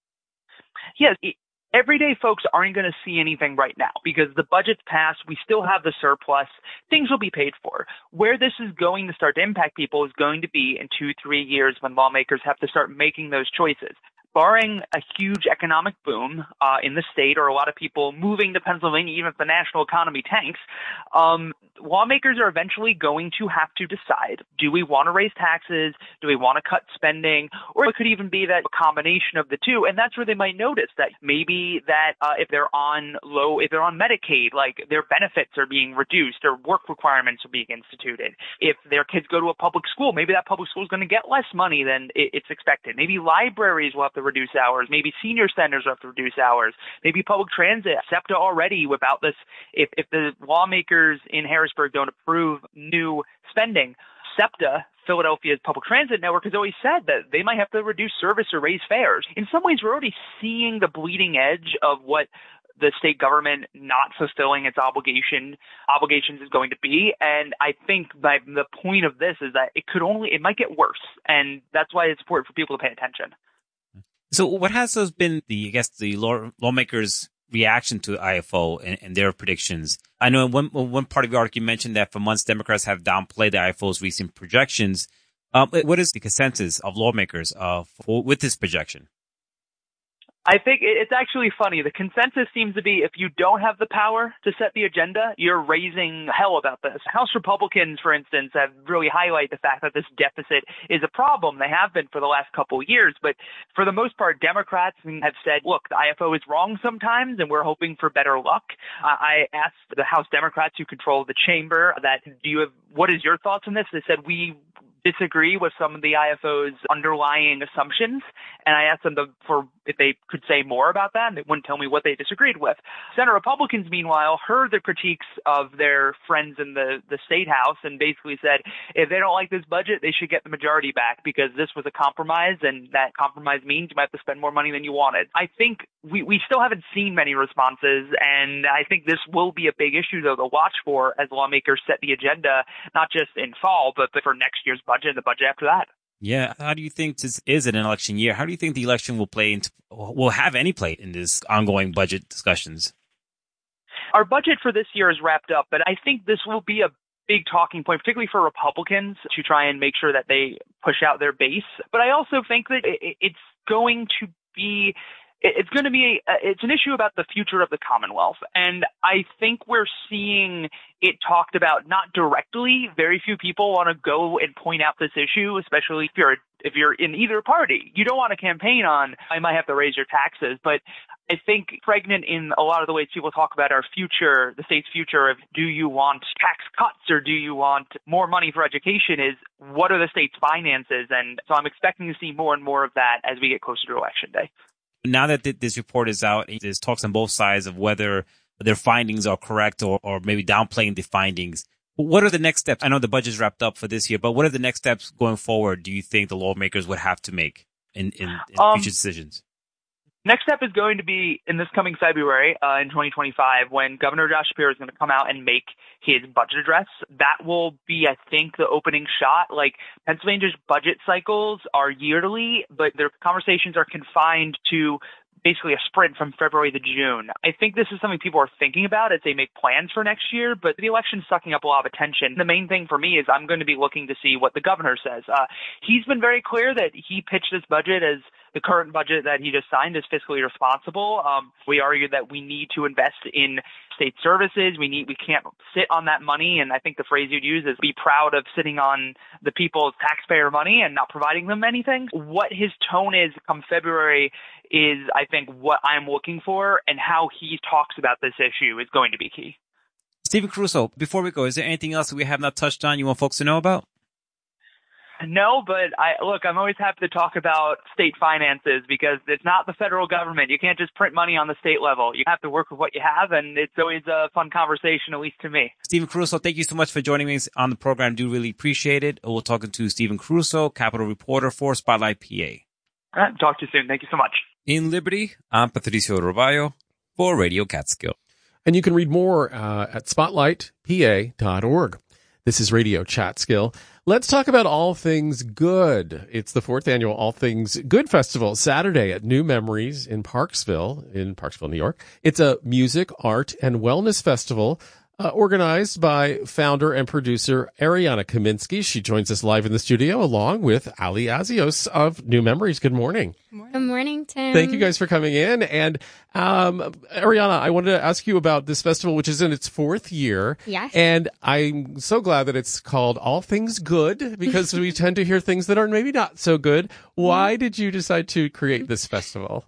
Yes, everyday folks aren't going to see anything right now because the budget's passed. We still have the surplus. Things will be paid for. Where this is going to start to impact people is going to be in two, three years when lawmakers have to start making those choices. Barring a huge economic boom uh, in the state or a lot of people moving to Pennsylvania, even if the national economy tanks, um, lawmakers are eventually going to have to decide, do we want to raise taxes? Do we want to cut spending? Or it could even be that combination of the two. And that's where they might notice that maybe that uh, if they're on low, if they're on Medicaid, like their benefits are being reduced or work requirements are being instituted. If their kids go to a public school, maybe that public school is going to get less money than it's expected. Maybe libraries will have to reduce hours. Maybe senior centers will have to reduce hours. Maybe public transit. SEPTA already, without this, if, if the lawmakers in Harrisburg don't approve new spending, SEPTA, Philadelphia's public transit network, has always said that they might have to reduce service or raise fares. In some ways, we're already seeing the bleeding edge of what the state government not fulfilling its obligation obligations is going to be. And I think that the point of this is that it could only, it might get worse. And that's why it's important for people to pay attention. So what has been the, I guess, the law, lawmakers' reaction to I F O and, and their predictions? I know in one, one part of your article you mentioned that for months Democrats have downplayed the I F O's recent projections. Um, what is the consensus of lawmakers uh, for, with this projection? I think it's actually funny. The consensus seems to be if you don't have the power to set the agenda, you're raising hell about this. House Republicans, for instance, have really highlighted the fact that this deficit is a problem. They have been for the last couple of years. But for the most part, Democrats have said, look, the I F O is wrong sometimes, and we're hoping for better luck. Uh, I asked the House Democrats who control the chamber that, do you have, what is your thoughts on this? They said, we disagree with some of the I F O's underlying assumptions, and I asked them to, for if they could say more about that, and they wouldn't tell me what they disagreed with. Senate Republicans, meanwhile, heard the critiques of their friends in the, the state house and basically said if they don't like this budget, they should get the majority back because this was a compromise, and that compromise means you might have to spend more money than you wanted. I think we, we still haven't seen many responses, and I think this will be a big issue, though, to watch for as lawmakers set the agenda, not just in fall, but for next year's budget and the budget after that. Yeah. How do you think this is an election year? How do you think the election will play into, will have any play in this ongoing budget discussions? Our budget for this year is wrapped up, but I think this will be a big talking point, particularly for Republicans, to try and make sure that they push out their base. But I also think that it's going to be It's going to be, a, it's an issue about the future of the Commonwealth. And I think we're seeing it talked about not directly. Very few people want to go and point out this issue, especially if you're, if you're in either party. You don't want to campaign on, I might have to raise your taxes. But I think pregnant in a lot of the ways people talk about our future, the state's future of do you want tax cuts or do you want more money for education is what are the state's finances? And so I'm expecting to see more and more of that as we get closer to Election Day. Now that this report is out, there's talks on both sides of whether their findings are correct or, or maybe downplaying the findings. What are the next steps? I know the budget's wrapped up for this year, but what are the next steps going forward do you think the lawmakers would have to make in, in, in um, future decisions? Next step is going to be in this coming February, uh, in twenty twenty-five, when Governor Josh Shapiro is going to come out and make his budget address. That will be, I think, the opening shot. Like, Pennsylvania's budget cycles are yearly, but their conversations are confined to basically a sprint from February to June. I think this is something people are thinking about as they make plans for next year, but the election's sucking up a lot of attention. The main thing for me is I'm going to be looking to see what the governor says. Uh, he's been very clear that he pitched this budget as the current budget that he just signed is fiscally responsible. Um, we argue that we need to invest in state services. We need, we can't sit on that money. And I think the phrase you'd use is be proud of sitting on the people's taxpayer money and not providing them anything. What his tone is come February is, I think, what I'm looking for, and how he talks about this issue is going to be key. Stephen Caruso, before we go, is there anything else that we have not touched on you want folks to know about? No, but I look, I'm always happy to talk about state finances because it's not the federal government. You can't just print money on the state level. You have to work with what you have, and it's always a fun conversation, at least to me. Stephen Caruso, thank you so much for joining me on the program. Do really appreciate it. We're talking to Stephen Caruso, Capitol reporter for Spotlight P A. All right, talk to you soon. Thank you so much. In Liberty, I'm Patricio Roballo for Radio Catskill. And you can read more uh, at spotlight p a dot org. This is Radio Catskill. Let's talk about all things good. It's the fourth annual All Things Good Festival, Saturday at New Memories in Parksville, in Parksville, New York. It's a music, art, and wellness festival uh, organized by founder and producer Ariana Kaminsky. She joins us live in the studio along with Ali Azios of New Memories. Good morning. Good morning, Tim. Thank you guys for coming in. And um, Ariana, I wanted to ask you about this festival, which is in its fourth year. Yes. And I'm so glad that it's called All Things Good, because we tend to hear things that are maybe not so good. Why did you decide to create this festival?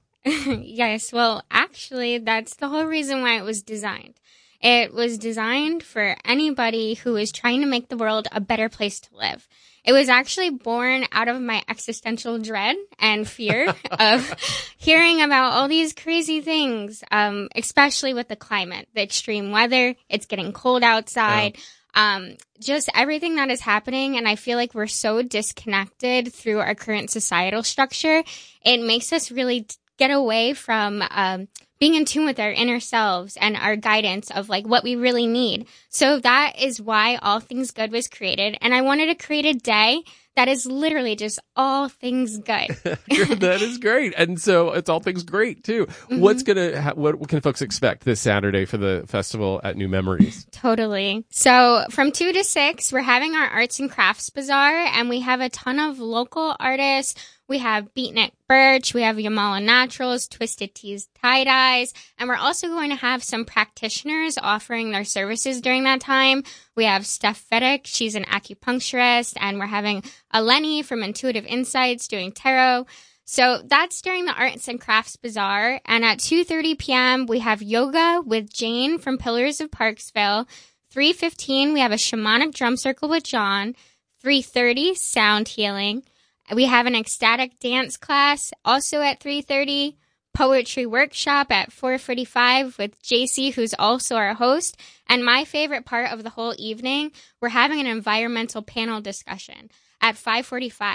Yes, well, actually, that's the whole reason why it was designed. It was designed for anybody who is trying to make the world a better place to live. It was actually born out of my existential dread and fear of hearing about all these crazy things, um, especially with the climate, the extreme weather. It's getting cold outside. Yeah. Um, just everything that is happening. And I feel like we're so disconnected through our current societal structure. It makes us really t- get away from um, being in tune with our inner selves and our guidance of like what we really need. So that is why All Things Good was created. And I wanted to create a day that is literally just all things good. That is great. And so it's all things great too. Mm-hmm. What's going to, ha- what can folks expect this Saturday for the festival at New Memories? Totally. So from two to six, we're having our arts and crafts bazaar, and we have a ton of local artists. We have Beatnik Birch, we have Yamala Naturals, Twisted Teas Tie-Dyes, and we're also going to have some practitioners offering their services during that time. We have Steph Fedek, she's an acupuncturist, and we're having Eleni from Intuitive Insights doing tarot. So that's during the Arts and Crafts Bazaar. And at two thirty p.m., we have yoga with Jane from Pillars of Parksville. three fifteen, we have a shamanic drum circle with John. three thirty, sound healing. We have an ecstatic dance class also at three thirty, poetry workshop at four forty-five with J C, who's also our host. And my favorite part of the whole evening, we're having an environmental panel discussion at five forty-five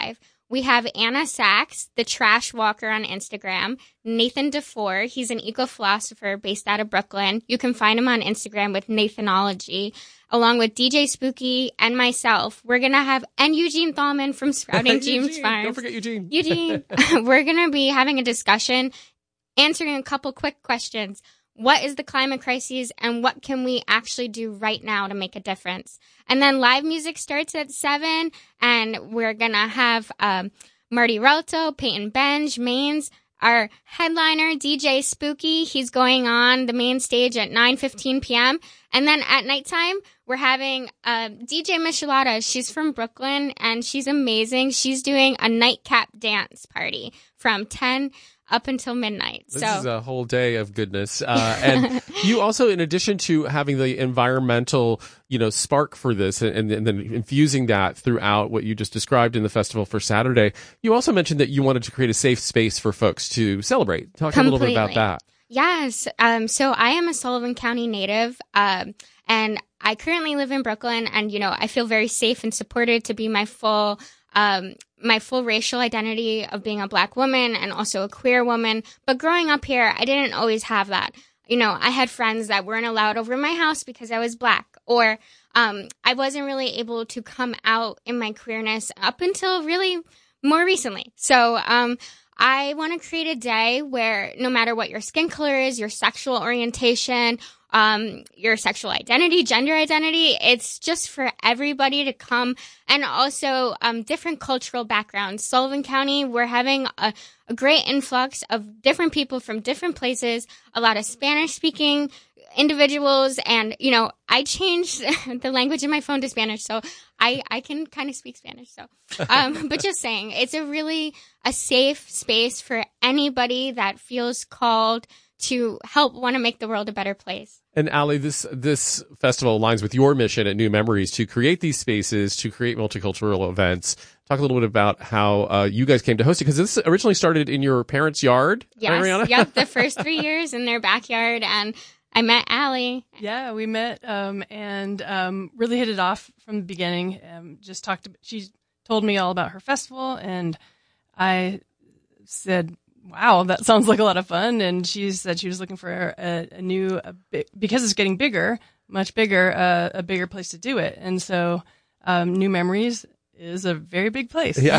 We have Anna Sachs, the trash walker on Instagram. Nathan DeFore, he's an eco-philosopher based out of Brooklyn. You can find him on Instagram with Nathanology, along with D J Spooky and myself. We're going to have, and Eugene Thalman from Sprouting Dreams Farms. Don't forget Eugene. Eugene. We're going to be having a discussion, answering a couple quick questions. What is the climate crisis, and what can we actually do right now to make a difference? And then live music starts at seven, and we're going to have um, Marty Ralto, Peyton Benj, Mains, our headliner, D J Spooky. He's going on the main stage at nine fifteen p.m. And then at nighttime, we're having uh, D J Michelada. She's from Brooklyn, and she's amazing. She's doing a nightcap dance party from ten up until midnight. This so. is a whole day of goodness. Uh, and you also, in addition to having the environmental, you know, spark for this and, and then infusing that throughout what you just described in the festival for Saturday, you also mentioned that you wanted to create a safe space for folks to celebrate. Talk Completely. a little bit about that. Yes. Um, so I am a Sullivan County native, um, and I currently live in Brooklyn, and, you know, I feel very safe and supported to be my full Um, my full racial identity of being a Black woman and also a queer woman. But growing up here, I didn't always have that. You know, I had friends that weren't allowed over my house because I was Black, or um, I wasn't really able to come out in my queerness up until really more recently. So um, I want to create a day where no matter what your skin color is, your sexual orientation, um, your sexual identity, gender identity, it's just for everybody to come, and also um, different cultural backgrounds. Sullivan County, we're having a, a great influx of different people from different places, a lot of Spanish-speaking individuals, and, you know, I changed the language in my phone to Spanish, so I, I can kind of speak Spanish. So, um, but just saying, it's a really a safe space for anybody that feels called to help want to make the world a better place. And Ali, this this festival aligns with your mission at New Memories to create these spaces, to create multicultural events. Talk a little bit about how uh, you guys came to host it, because this originally started in your parents' yard, Yes, Ariana? Yep, the first three years in their backyard, and I met Allie. Yeah, we met um, and um, really hit it off from the beginning. Um, just talked. She told me all about her festival, and I said, wow, that sounds like a lot of fun. And she said she was looking for a, a new, a big, because it's getting bigger, much bigger, uh, a bigger place to do it. And so um, New Memories is a very big place. Yeah.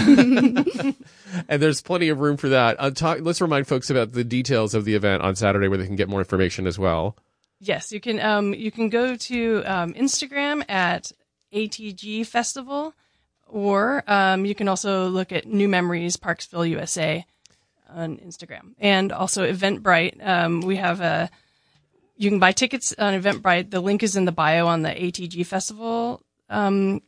And there's plenty of room for that. Uh, talk, let's remind folks about the details of the event on Saturday where they can get more information as well. Yes, you can um, you can go to um, Instagram at A T G Festival, or um, you can also look at New Memories Parksville, U S A on Instagram, and also Eventbrite. Um, we have a, you can buy tickets on Eventbrite. The link is in the bio on the A T G Festival um,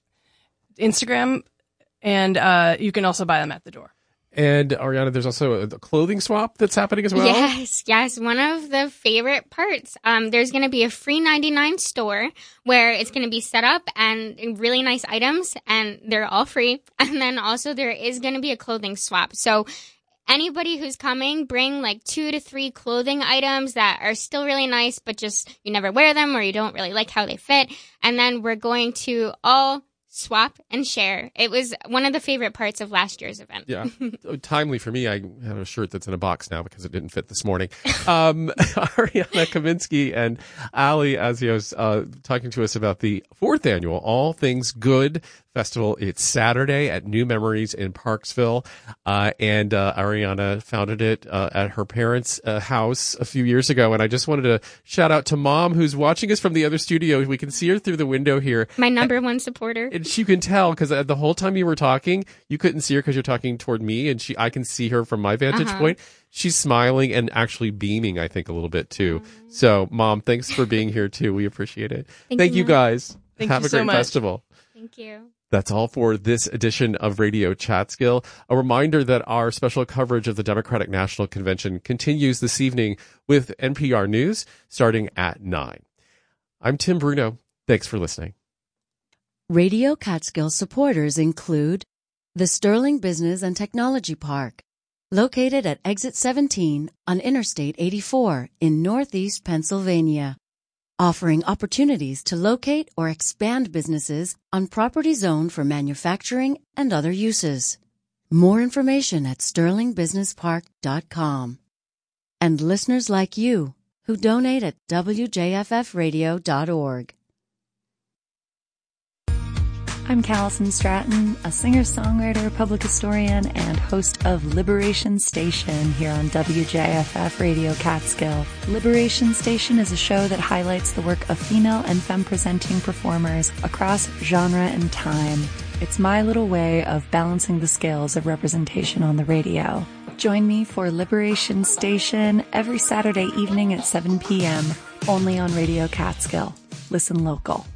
Instagram, and uh, you can also buy them at the door. And Ariana, there's also a clothing swap that's happening as well. Yes, yes. One of the favorite parts. Um, there's going to be a free ninety-nine store where it's going to be set up and really nice items, and they're all free. And then also there is going to be a clothing swap. So anybody who's coming, bring like two to three clothing items that are still really nice, but just you never wear them or you don't really like how they fit. And then we're going to all swap and share. It was one of the favorite parts of last year's event. Yeah. Timely for me. I have a shirt that's in a box now because it didn't fit this morning. Um, Ariana Kaminsky and Ali Azios uh, talking to us about the fourth annual All Things Good Festival. It's Saturday at New Memories in Parksville. Uh, and uh, Ariana founded it uh, at her parents' uh, house a few years ago. And I just wanted to shout out to Mom, who's watching us from the other studio. We can see her through the window here. My number one supporter. And she can tell because the whole time you were talking, you couldn't see her because you're talking toward me, and she, I can see her from my vantage Uh-huh. point. She's smiling and actually beaming, I think, a little bit too. Mm-hmm. So, Mom, thanks for being here too. We appreciate it. Thank Thank you, you Mom. guys. Thank Have you a so great much. festival. Thank you. That's all for this edition of Radio Chatskill. A reminder that our special coverage of the Democratic National Convention continues this evening with N P R News starting at nine. I'm Tim Bruno. Thanks for listening. Radio Catskill supporters include the Sterling Business and Technology Park, located at Exit seventeen on Interstate eighty-four in Northeast Pennsylvania, offering opportunities to locate or expand businesses on property zoned for manufacturing and other uses. More information at sterling business park dot com. And listeners like you who donate at W J F F radio dot org. I'm Callison Stratton, a singer-songwriter, public historian, and host of Liberation Station here on W J F F Radio Catskill. Liberation Station is a show that highlights the work of female and femme-presenting performers across genre and time. It's my little way of balancing the scales of representation on the radio. Join me for Liberation Station every Saturday evening at seven p.m., only on Radio Catskill. Listen local.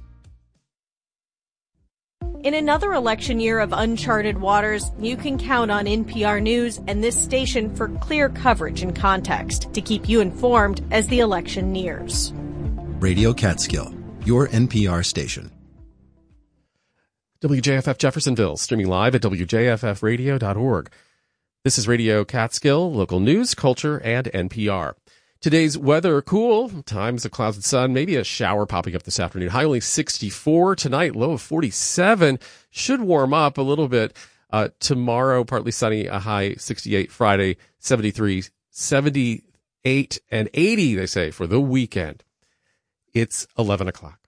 In another election year of uncharted waters, you can count on N P R News and this station for clear coverage and context to keep you informed as the election nears. Radio Catskill, your N P R station. W J F F Jeffersonville, streaming live at W J F F radio dot org. This is Radio Catskill, local news, culture, and N P R. Today's weather, cool, times of clouds and sun, maybe a shower popping up this afternoon. High only sixty-four tonight, low of forty-seven. Should warm up a little bit. Uh, tomorrow, partly sunny, a high sixty-eight. Friday, seventy-three, seventy-eight, and eighty, they say, for the weekend. It's eleven o'clock.